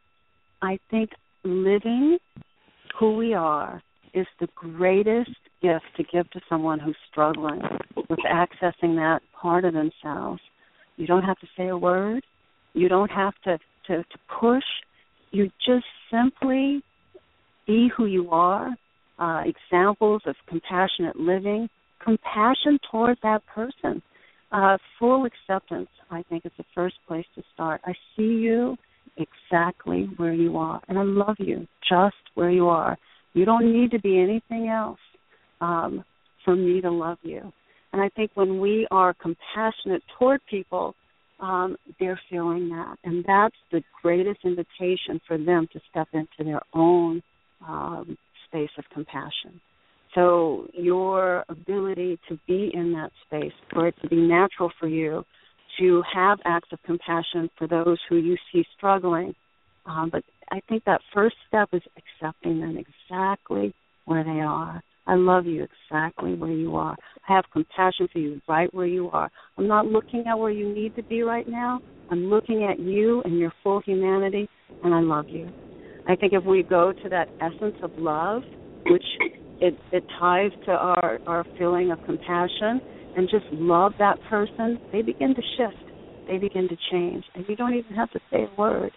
Speaker 4: I think living who we are is the greatest gift to give to someone who's struggling with accessing that part of themselves. You don't have to say a word. You don't have to, to, to push. You just simply be who you are. Uh, examples of compassionate living, compassion toward that person. Uh, full acceptance, I think, is the first place to start. I see you exactly where you are, and I love you just where you are. You don't need to be anything else um, for me to love you. And I think when we are compassionate toward people, um, they're feeling that. And that's the greatest invitation for them to step into their own um, space of compassion. So your ability to be in that space, for it to be natural for you to have acts of compassion for those who you see struggling. Um, but I think that first step is accepting them exactly where they are. I love you exactly where you are. I have compassion for you right where you are. I'm not looking at where you need to be right now. I'm looking at you and your full humanity, and I love you. I think if we go to that essence of love, which it, it ties to our, our feeling of compassion, and just love that person, they begin to shift. They begin to change. And you don't even have to say a word.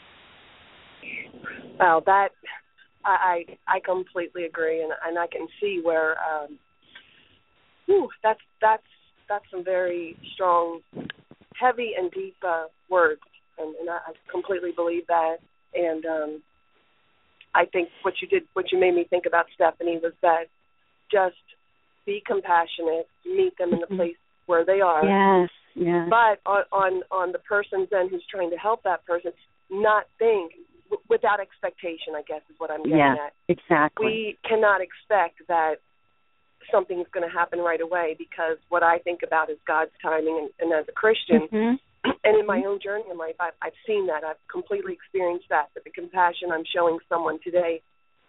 Speaker 5: Well, that I I completely agree, and and I can see where um, whew, that's that's that's some very strong, heavy and deep uh, words, and, and I completely believe that. And um, I think what you did, what you made me think about, Stephanie, was that just be compassionate, meet them in the place where they are.
Speaker 4: Yes, yes.
Speaker 5: But on, on, on the person's end who's trying to help that person, not think, w- without expectation, I guess is what I'm getting
Speaker 4: yes,
Speaker 5: at.
Speaker 4: Exactly.
Speaker 5: We cannot expect that something's going to happen right away, because what I think about is God's timing, and, and as a Christian,
Speaker 4: mm-hmm.
Speaker 5: and in my own journey in life, I've, I've seen that. I've completely experienced that, that the compassion I'm showing someone today,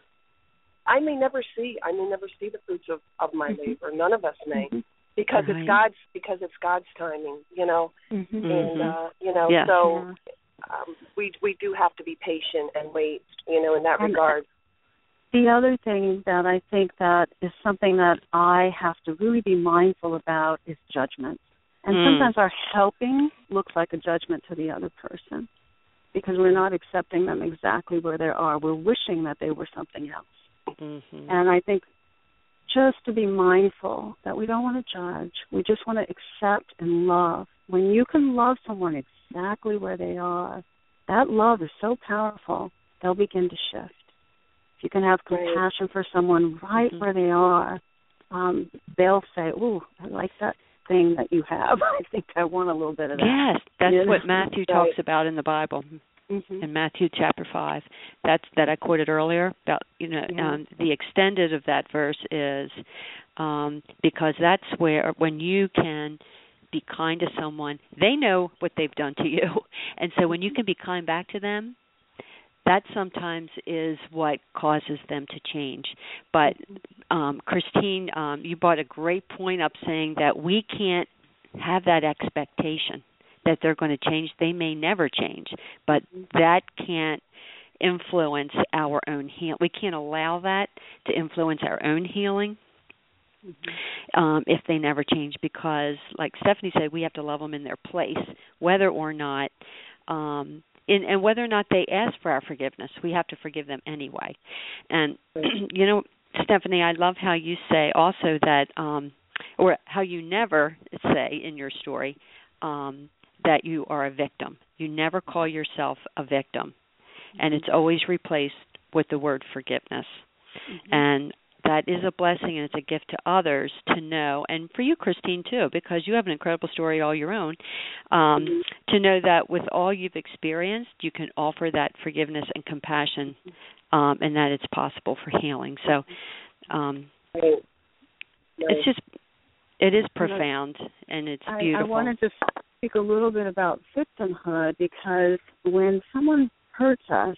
Speaker 5: I may never see. I may never see the fruits of, of my
Speaker 4: mm-hmm.
Speaker 5: labor. None of us may,
Speaker 4: mm-hmm.
Speaker 5: because
Speaker 3: right.
Speaker 5: it's God's because it's God's timing, you know.
Speaker 4: Mm-hmm.
Speaker 5: And uh, you know,
Speaker 3: yeah.
Speaker 5: so
Speaker 4: yeah.
Speaker 5: um, we we do have to be patient and wait, you know, in that
Speaker 4: and
Speaker 5: regard.
Speaker 4: The other thing that I think that is something that I have to really be mindful about is judgment. And
Speaker 3: mm.
Speaker 4: sometimes our helping looks like a judgment to the other person, because we're not accepting them exactly where they are. We're wishing that they were something else.
Speaker 3: Mm-hmm.
Speaker 4: And I think just to be mindful that we don't want to judge. We just want to accept and love. When you can love someone exactly where they are, that love is so powerful, they'll begin to shift. If you can have compassion for someone right mm-hmm. where they are, um, they'll say, ooh, I like that thing that you have. I think I want a little bit of that.
Speaker 3: Yes, that's
Speaker 4: you know?
Speaker 3: what Matthew
Speaker 4: right.
Speaker 3: talks about in the Bible.
Speaker 4: Mm-hmm.
Speaker 3: In Matthew chapter five, that's that I quoted earlier. About you know,
Speaker 4: yeah.
Speaker 3: um, the extended of that verse is um, because that's where when you can be kind to someone, they know what they've done to you, and so when you can be kind back to them, that sometimes is what causes them to change. But um, Christine, um, you brought a great point up, saying that we can't have that expectation that they're going to change. They may never change, but that can't influence our own healing. We can't allow that to influence our own healing mm-hmm. um, if they never change, because, like Stephanie said, we have to love them in their place, whether or not, um, in, and whether or not they ask for our forgiveness. We have to forgive them anyway. And, you know, Stephanie, I love how you say also that, um, or how you never say in your story, um, that you are a victim. You never call yourself a victim. Mm-hmm. And it's always replaced with the word forgiveness. Mm-hmm. And that is a blessing, and it's a gift to others to know, and for you, Christine, too, because you have an incredible story all your own, um, mm-hmm. to know that with all you've experienced, you can offer that forgiveness and compassion, um, and that it's possible for healing. So um,
Speaker 5: right. Right.
Speaker 3: it's just, it is profound, and it's beautiful.
Speaker 4: I, I wanted to speak a little bit about victimhood, because when someone hurts us,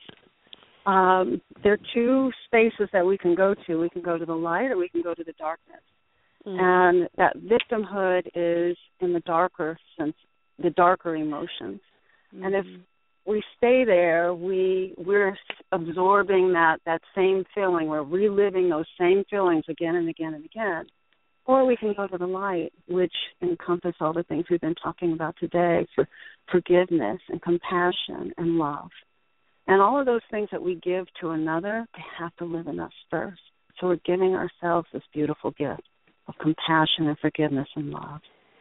Speaker 4: um, there are two spaces that we can go to. We can go to the light, or we can go to the darkness. Mm. And that victimhood is in the darker sense, the darker emotions. Mm. And if we stay there, we we're absorbing that that same feeling. We're reliving those same feelings again and again and again. Or we can go to the light, which encompass all the things we've been talking about today, for forgiveness and compassion and love. And all of those things that we give to another, they have to live in us first. So we're giving ourselves this beautiful gift of compassion and forgiveness and love.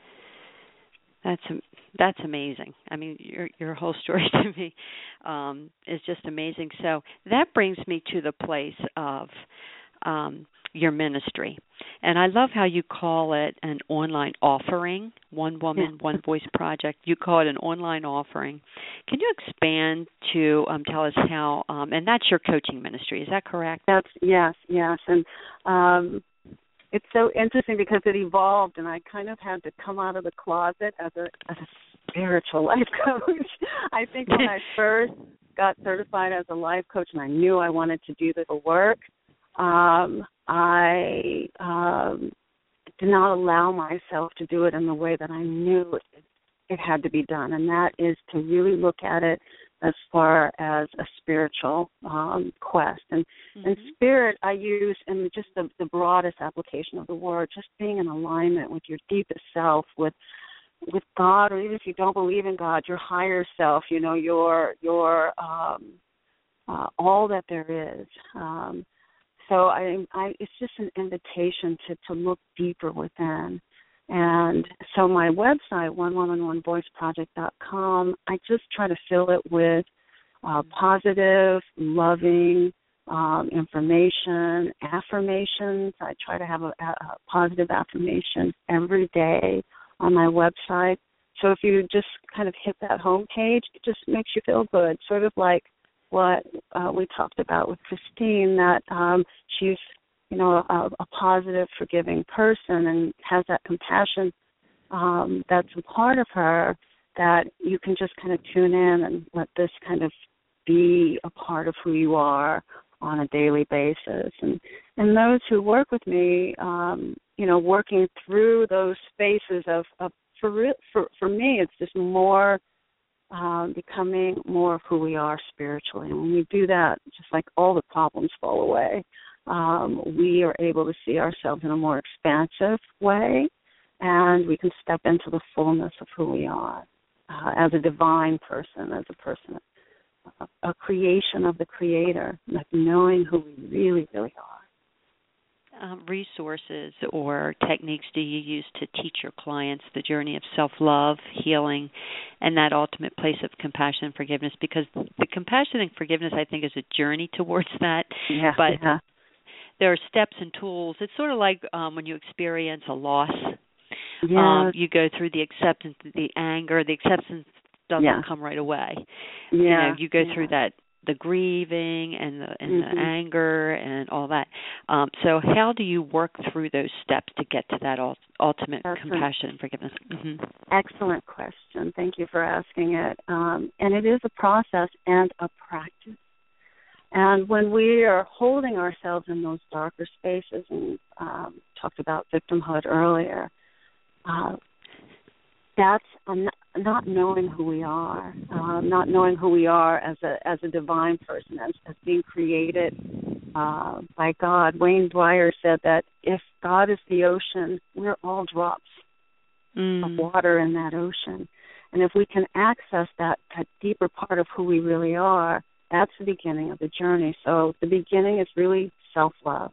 Speaker 3: That's that's amazing. I mean, your your whole story to me um, is just amazing. So that brings me to the place of um, your ministry. And I love how you call it an online offering, One Woman, yeah. One Voice Project. You call it an online offering. Can you expand to um, tell us how, um, and that's your coaching ministry, is that correct?
Speaker 4: That's Yes, yes. And um, it's so interesting because it evolved, and I kind of had to come out of the closet as a, as a spiritual life coach. I think when I first got certified as a life coach and I knew I wanted to do the work, Um, I um, did not allow myself to do it in the way that I knew it, it had to be done, and that is to really look at it as far as a spiritual um, quest. And, mm-hmm. and spirit I use in just the, the broadest application of the word, just being in alignment with your deepest self, with with God, or even if you don't believe in God, your higher self, you know, your, your um, uh, all that there is. Um So I, I, it's just an invitation to, to look deeper within. And so my website, one woman one voice project dot com, I just try to fill it with uh, positive, loving, um, information, affirmations. I try to have a, a positive affirmation every day on my website. So if you just kind of hit that home page, it just makes you feel good, sort of like what uh, we talked about with Christine, that um, she's, you know, a, a positive, forgiving person and has that compassion um, that's a part of her, that you can just kind of tune in and let this kind of be a part of who you are on a daily basis. And and those who work with me, um, you know, working through those spaces of, of for, re- for for me, it's just more um, becoming more of who we are spiritually. And when we do that, just like all the problems fall away, um, we are able to see ourselves in a more expansive way, and we can step into the fullness of who we are uh, as a divine person, as a person, a, a creation of the Creator, like knowing who we really, really are.
Speaker 3: Um, resources or techniques do you use to teach your clients the journey of self-love, healing, and that ultimate place of compassion and forgiveness? Because the compassion and forgiveness, I think, is a journey towards that.
Speaker 4: Yeah,
Speaker 3: but
Speaker 4: yeah.
Speaker 3: there are steps and tools. It's sort of like um, when you experience a loss.
Speaker 4: Yes.
Speaker 3: Um, you go through the acceptance, the anger. The acceptance doesn't
Speaker 4: yeah.
Speaker 3: come right away.
Speaker 4: Yeah.
Speaker 3: You know, you go
Speaker 4: yeah.
Speaker 3: through that, the grieving and the and
Speaker 4: mm-hmm.
Speaker 3: the anger and all that. Um, so how do you work through those steps to get to that ul- ultimate
Speaker 4: That's
Speaker 3: compassion and forgiveness? Mm-hmm.
Speaker 4: Excellent question. Thank you for asking it. Um, and it is a process and a practice. And when we are holding ourselves in those darker spaces, and um, talked about victimhood earlier, uh, that's um, not knowing who we are, uh, not knowing who we are as a as a divine person, as, as being created uh, by God. Wayne Dwyer said that if God is the ocean, we're all drops
Speaker 3: mm.
Speaker 4: of water in that ocean. And if we can access that, that deeper part of who we really are, that's the beginning of the journey. So the beginning is really self-love.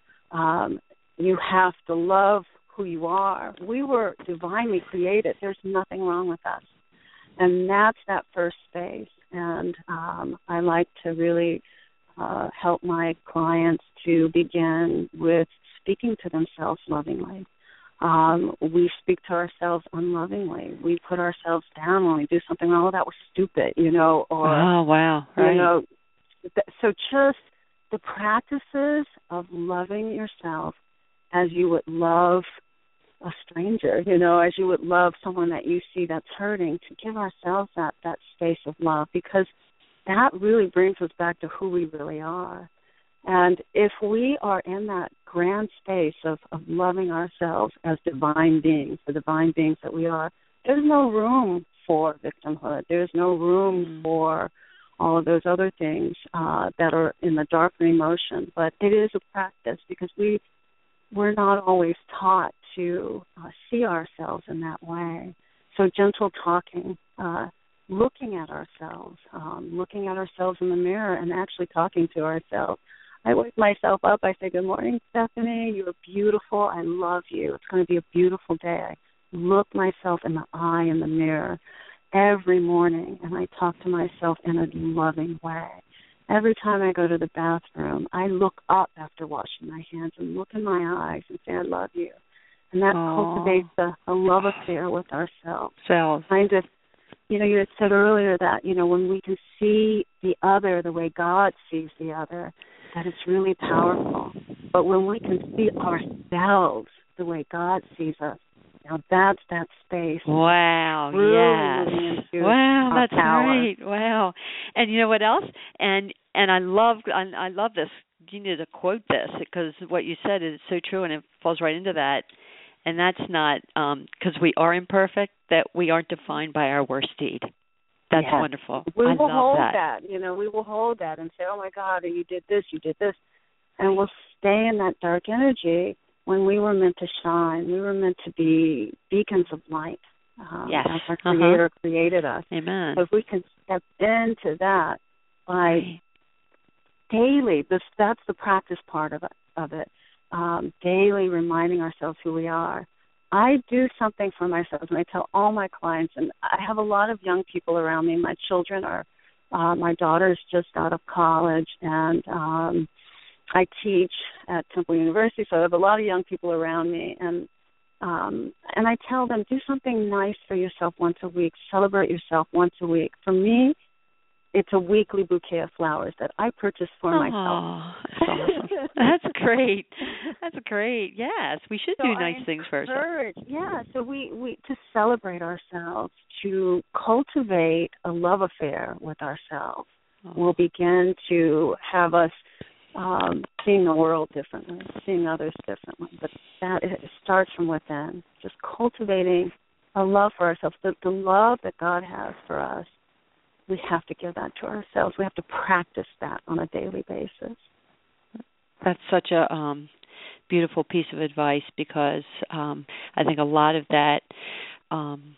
Speaker 4: Um, you have to love who you are. We were divinely created. There's nothing wrong with us. And that's that first space. And um, I like to really uh, help my clients to begin with speaking to themselves lovingly. Um, we speak to ourselves unlovingly. We put ourselves down when we do something, oh, that was stupid, you know, or,
Speaker 3: oh, wow, right.
Speaker 4: you know. So just the practices of loving yourself as you would love a stranger, you know, as you would love someone that you see that's hurting, to give ourselves that, that space of love, because that really brings us back to who we really are. And if we are in that grand space of, of loving ourselves as divine beings, the divine beings that we are, there's no room for victimhood. There's no room mm. for all of those other things uh, that are in the darker emotion. But it is a practice, because we, we're not always taught to uh, see ourselves in that way. So gentle talking, uh, looking at ourselves, um, looking at ourselves in the mirror and actually talking to ourselves. I wake myself up. I say, good morning, Stephanie. You're beautiful. I love you. It's going to be a beautiful day. I look myself in the eye in the mirror every morning, and I talk to myself in a loving way. Every time I go to the bathroom, I look up after washing my hands and look in my eyes and say, I love you. And that
Speaker 3: Aww.
Speaker 4: cultivates a, a love affair with ourselves.
Speaker 3: Selves.
Speaker 4: Kind of, you know, you had said earlier that, you know, when we can see the other the way God sees the other, that it's really powerful. But when we can see ourselves the way God sees us, now that's that space.
Speaker 3: Wow, yes. Wow, that's
Speaker 4: power.
Speaker 3: great. Wow. And you know what else? And and I love I, I love this. You need to quote this, because what you said is so true, and it falls right into that. And that's not because um, we are imperfect, that we aren't defined by our worst deed. That's
Speaker 4: yes.
Speaker 3: wonderful.
Speaker 4: We
Speaker 3: I
Speaker 4: will
Speaker 3: love
Speaker 4: hold
Speaker 3: that.
Speaker 4: that. You know, we will hold that and say, oh, my God, you did this, you did this. And we'll stay in that dark energy when we were meant to shine. We were meant to be beacons of light. Um,
Speaker 3: yes.
Speaker 4: As our Creator
Speaker 3: uh-huh.
Speaker 4: created us.
Speaker 3: Amen.
Speaker 4: So if we can step into that by
Speaker 3: right.
Speaker 4: daily, this, that's the practice part of it, of it. Um, daily reminding ourselves who we are. I do something for myself, and I tell all my clients, and I have a lot of young people around me. My children are Uh, my daughter's just out of college, and um, I teach at Temple University, so I have a lot of young people around me, and um, and I tell them, do something nice for yourself once a week. Celebrate yourself once a week. For me, it's a weekly bouquet of flowers that I purchase for
Speaker 3: oh,
Speaker 4: myself.
Speaker 3: That's awesome. That's great. That's great. Yes, we should
Speaker 4: so
Speaker 3: do nice
Speaker 4: I
Speaker 3: things for ourselves.
Speaker 4: Yeah, so we, we to celebrate ourselves, to cultivate a love affair with ourselves, oh. will begin to have us um, seeing the world differently, seeing others differently. But that it starts from within, just cultivating a love for ourselves. The, the love that God has for us, we have to give that to ourselves. We have to practice that on a daily basis.
Speaker 3: That's such a um, beautiful piece of advice, because um, I think a lot of that, um,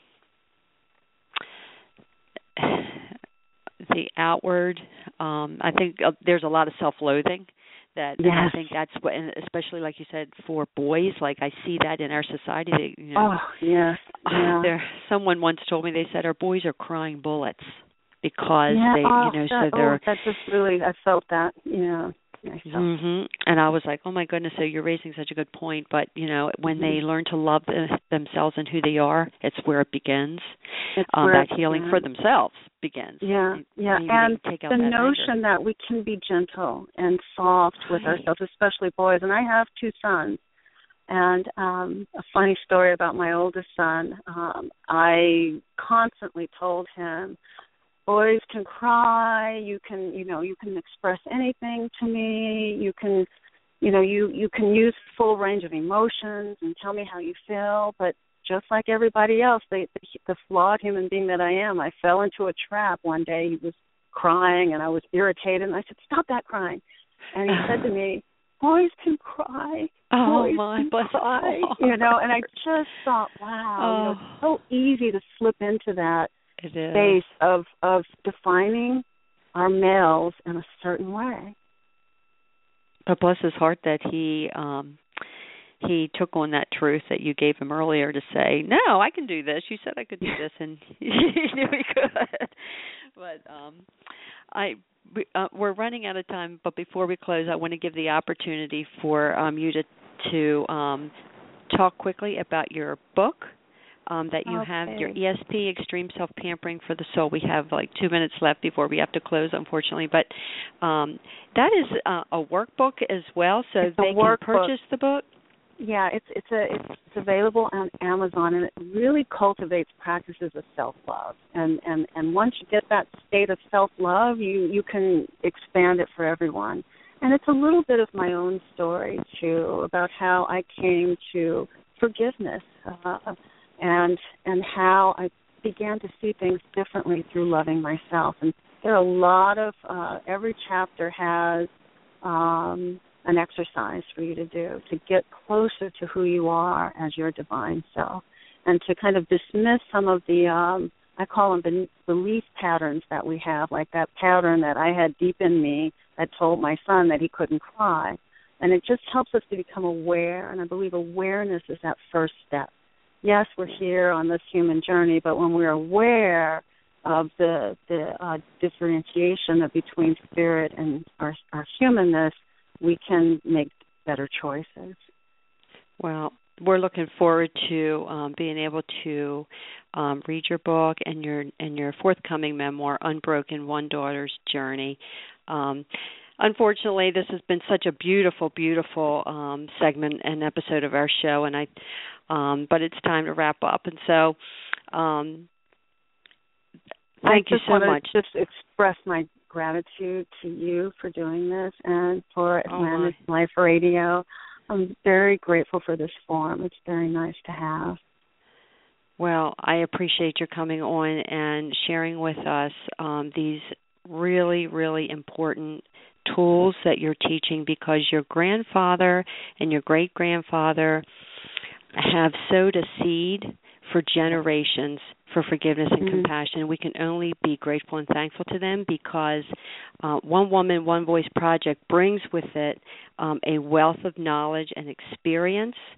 Speaker 3: the outward, um, I think uh, there's a lot of self-loathing. That,
Speaker 4: yes.
Speaker 3: And I think that's what, and especially like you said, for boys, like I see that in our society. They, you know,
Speaker 4: oh, yes. Yeah.
Speaker 3: There, someone once told me, they said our boys are crying bullets. Because
Speaker 4: yeah,
Speaker 3: they,
Speaker 4: oh,
Speaker 3: you know,
Speaker 4: that,
Speaker 3: so they're.
Speaker 4: Oh, that just really, I felt that, yeah.
Speaker 3: Mm-hmm. And I was like, oh my goodness, so you're raising such a good point. But, you know, when mm-hmm. they learn to love the, themselves and who they are, it's where it begins.
Speaker 4: It's
Speaker 3: um,
Speaker 4: where
Speaker 3: that healing for themselves begins.
Speaker 4: Yeah, yeah.
Speaker 3: Maybe
Speaker 4: and
Speaker 3: take out
Speaker 4: the
Speaker 3: that
Speaker 4: notion
Speaker 3: anger.
Speaker 4: that we can be gentle and soft with
Speaker 3: right.
Speaker 4: ourselves, especially boys. And I have two sons. And um, a funny story about my oldest son, um, I constantly told him, boys can cry, you can, you know, you can express anything to me, you can, you know, you, you can use full range of emotions and tell me how you feel, but just like everybody else, they, the, the flawed human being that I am, I fell into a trap one day. He was crying and I was irritated, and I said, stop that crying. And he said to me, boys can cry,
Speaker 3: oh,
Speaker 4: boys
Speaker 3: my,
Speaker 4: can cry, you know, and I just thought, wow,
Speaker 3: oh.
Speaker 4: you know, it's so easy to slip into that
Speaker 3: It is.
Speaker 4: space of, of defining our males in a certain way.
Speaker 3: But bless his heart that he um, he took on that truth that you gave him earlier to say, no, I can do this. You said I could do this, and he knew he could. But um, I we, uh, we're running out of time. But before we close, I want to give the opportunity for um, you to to um, talk quickly about your book. Um, that you
Speaker 4: okay.
Speaker 3: have your E S P, Extreme Self-Pampering for the Soul. We have like two minutes left before we have to close, unfortunately. But um, that is uh, a workbook as well, so
Speaker 4: it's
Speaker 3: they can purchase the book.
Speaker 4: Yeah, it's it's a it's, it's available on Amazon, and it really cultivates practices of self-love. And, and and once you get that state of self-love, you you can expand it for everyone. And it's a little bit of my own story too, about how I came to forgiveness. Uh, and and how I began to see things differently through loving myself. And there are a lot of, uh, every chapter has um, an exercise for you to do to get closer to who you are as your divine self, and to kind of dismiss some of the, um, I call them belief patterns that we have, like that pattern that I had deep in me that told my son that he couldn't cry. And it just helps us to become aware, and I believe awareness is that first step. Yes, we're here on this human journey, but when we're aware of the the uh, differentiation of between spirit and our, our humanness, we can make better choices.
Speaker 3: Well, we're looking forward to um, being able to um, read your book and your and your forthcoming memoir, Unbroken: One Daughter's Journey. Um, Unfortunately, this has been such a beautiful, beautiful um, segment and episode of our show, and I, um, but it's time to wrap up. And so, um, thank
Speaker 4: I
Speaker 3: you so much.
Speaker 4: I just express my gratitude to you for doing this, and for Atlantic
Speaker 3: oh
Speaker 4: Life Radio. I'm very grateful for this forum. It's very nice to have.
Speaker 3: Well, I appreciate your coming on and sharing with us um, these really, really important tools that you're teaching, because your grandfather and your great-grandfather have sowed a seed for generations for forgiveness and
Speaker 4: mm-hmm.
Speaker 3: compassion. We can only be grateful and thankful to them, because uh, One Woman, One Voice Project brings with it um, a wealth of knowledge and experience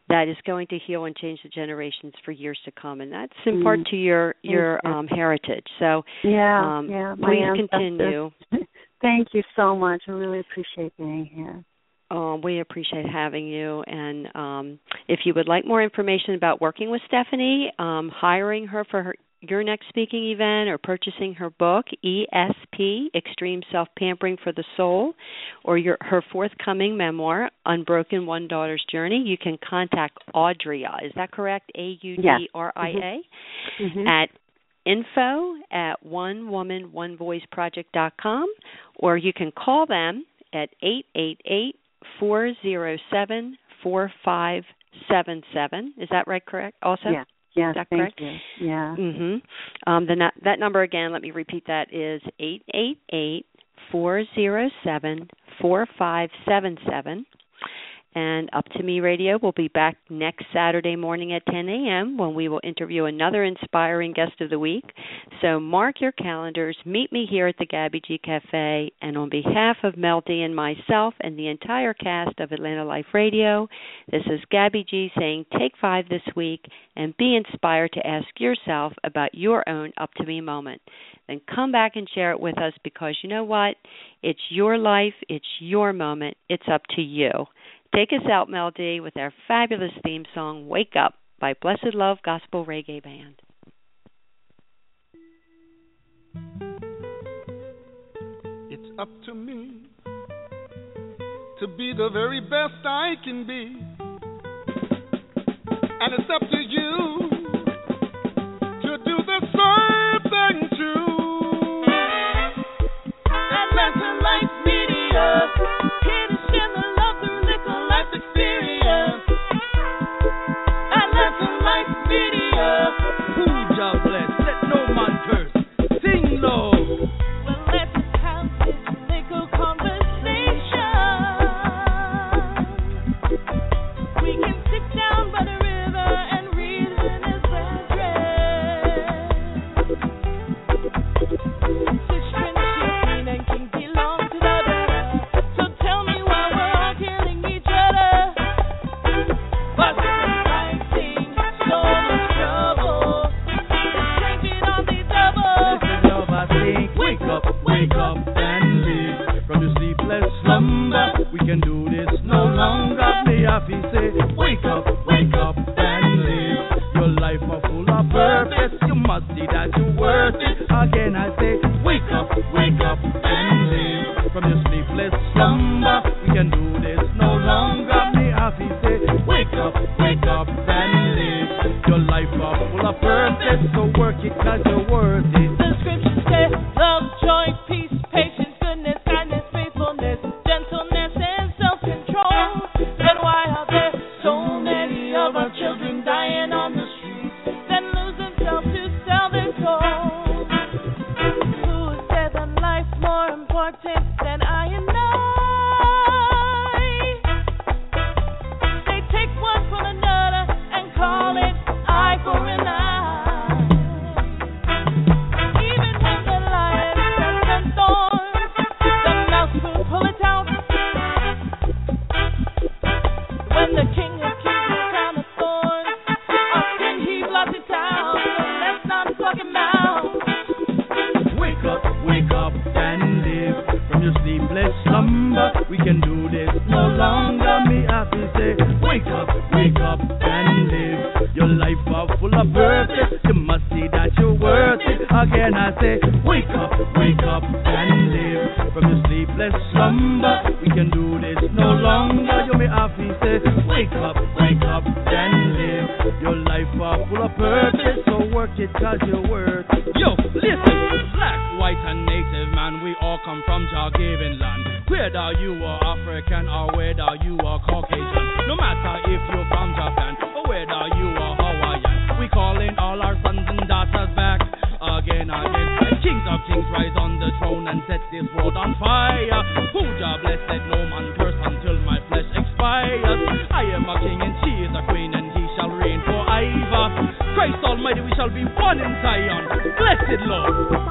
Speaker 3: that is going to heal and change the generations for years to come, and that's in part to your your um, heritage. So,
Speaker 4: yeah,
Speaker 3: um,
Speaker 4: yeah,
Speaker 3: please
Speaker 4: ancestors.
Speaker 3: continue.
Speaker 4: Thank you so much. I really appreciate being here.
Speaker 3: Oh, we appreciate having you. And um, if you would like more information about working with Stephanie, um, hiring her for her, your next speaking event, or purchasing her book, E S P, Extreme Self-Pampering for the Soul, or your, her forthcoming memoir, Unbroken One Daughter's Journey, you can contact Audria. Is that correct? A U D R I A?
Speaker 4: Yes. Mm-hmm.
Speaker 3: At info at one woman one voice project dot com, or you can call them at eight eight eight, four zero seven, four five seven seven. Is that right, correct, also?
Speaker 4: Yeah. Yes,
Speaker 3: is that
Speaker 4: thank
Speaker 3: correct?
Speaker 4: you. Yeah.
Speaker 3: Mm-hmm. Um, the, that number again, let me repeat that, is eight eight eight, four zero seven, four five seven seven. And Up to Me Radio will be back next Saturday morning at ten a.m. when we will interview another inspiring guest of the week. So mark your calendars. Meet me here at the Gabby G Cafe. And on behalf of Mel D and myself and the entire cast of Atlanta Life Radio, this is Gabby G saying take five this week and be inspired to ask yourself about your own Up to Me moment. Then come back and share it with us, because you know what? It's your life. It's your moment. It's up to you. Take us out, Mel D, with our fabulous theme song, Wake Up, by Blessed Love Gospel Reggae Band.
Speaker 1: It's up to me to be the very best I can be. And it's up to you to do the same thing too. Atlanta Life Media, here to share the love through liquor life experience. Atlanta Life Media, who job bless, let no man curse, sing low. Well, let's have this liquor conversation. We can sit down by the river and reason is brethren. Such friendship and kinky belong to the other. So tell me why we're all killing each other. What's the fighting? So much trouble. Drinking on the double. Listen, love, I think. Wake up, wake up and live from the sleepless slumber. We can do this no longer. May I feel say, wake up, wake up and live. Your life are full of purpose. You must see that you're worth it. Again I say, wake up, wake up and live from your sleepless slumber. We can do this no longer. May I feel say, wake up, wake up and live. Your life are full of purpose. So work it 'cause you're worth it. The scriptures say, love, joy, peace, patience, goodness, kindness, faithfulness, gentleness, and self-control. Then why are there so many of our children dying on the streets, then lose themselves to sell their souls? Who said that life's more important than I and I? They take one from another and call it eye for an eye. Even when the lion steps on thorns, the mouse will pull it out. When the King of Kings is crowned of thorns, our sin he blots it out. So let's not talk him out. Wake up, wake up and live from your sleepless slumber. We can do this no longer. Me have to say, wake up, wake up and live. Your life are full of purpose. You must see that you're worth it. Again I say, wake up, wake up and live from your sleepless slumber. We can do this no longer. You may have to say, wake up, wake up and live. Your life are full of purpose. So work it 'cause you're worth it. Yo, listen, black, white and native man, we all come from Jar-Given land. Whether you are African or whether you are Caucasian, no matter if you're from Japan or whether you are Hawaiian, we calling all our sons and daughters back again, again. And kings of kings rise on the throne and set this world on fire. Who Jah bless, let no man curse until my flesh expires. I am a king and she is a queen and he shall reign forever. Christ Almighty, we shall be one in Zion. Blessed Lord.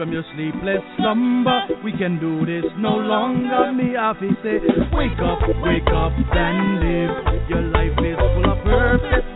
Speaker 1: from your sleepless slumber. We can do this no longer. Me have to say, wake up, wake up and live. Your life is full of purpose.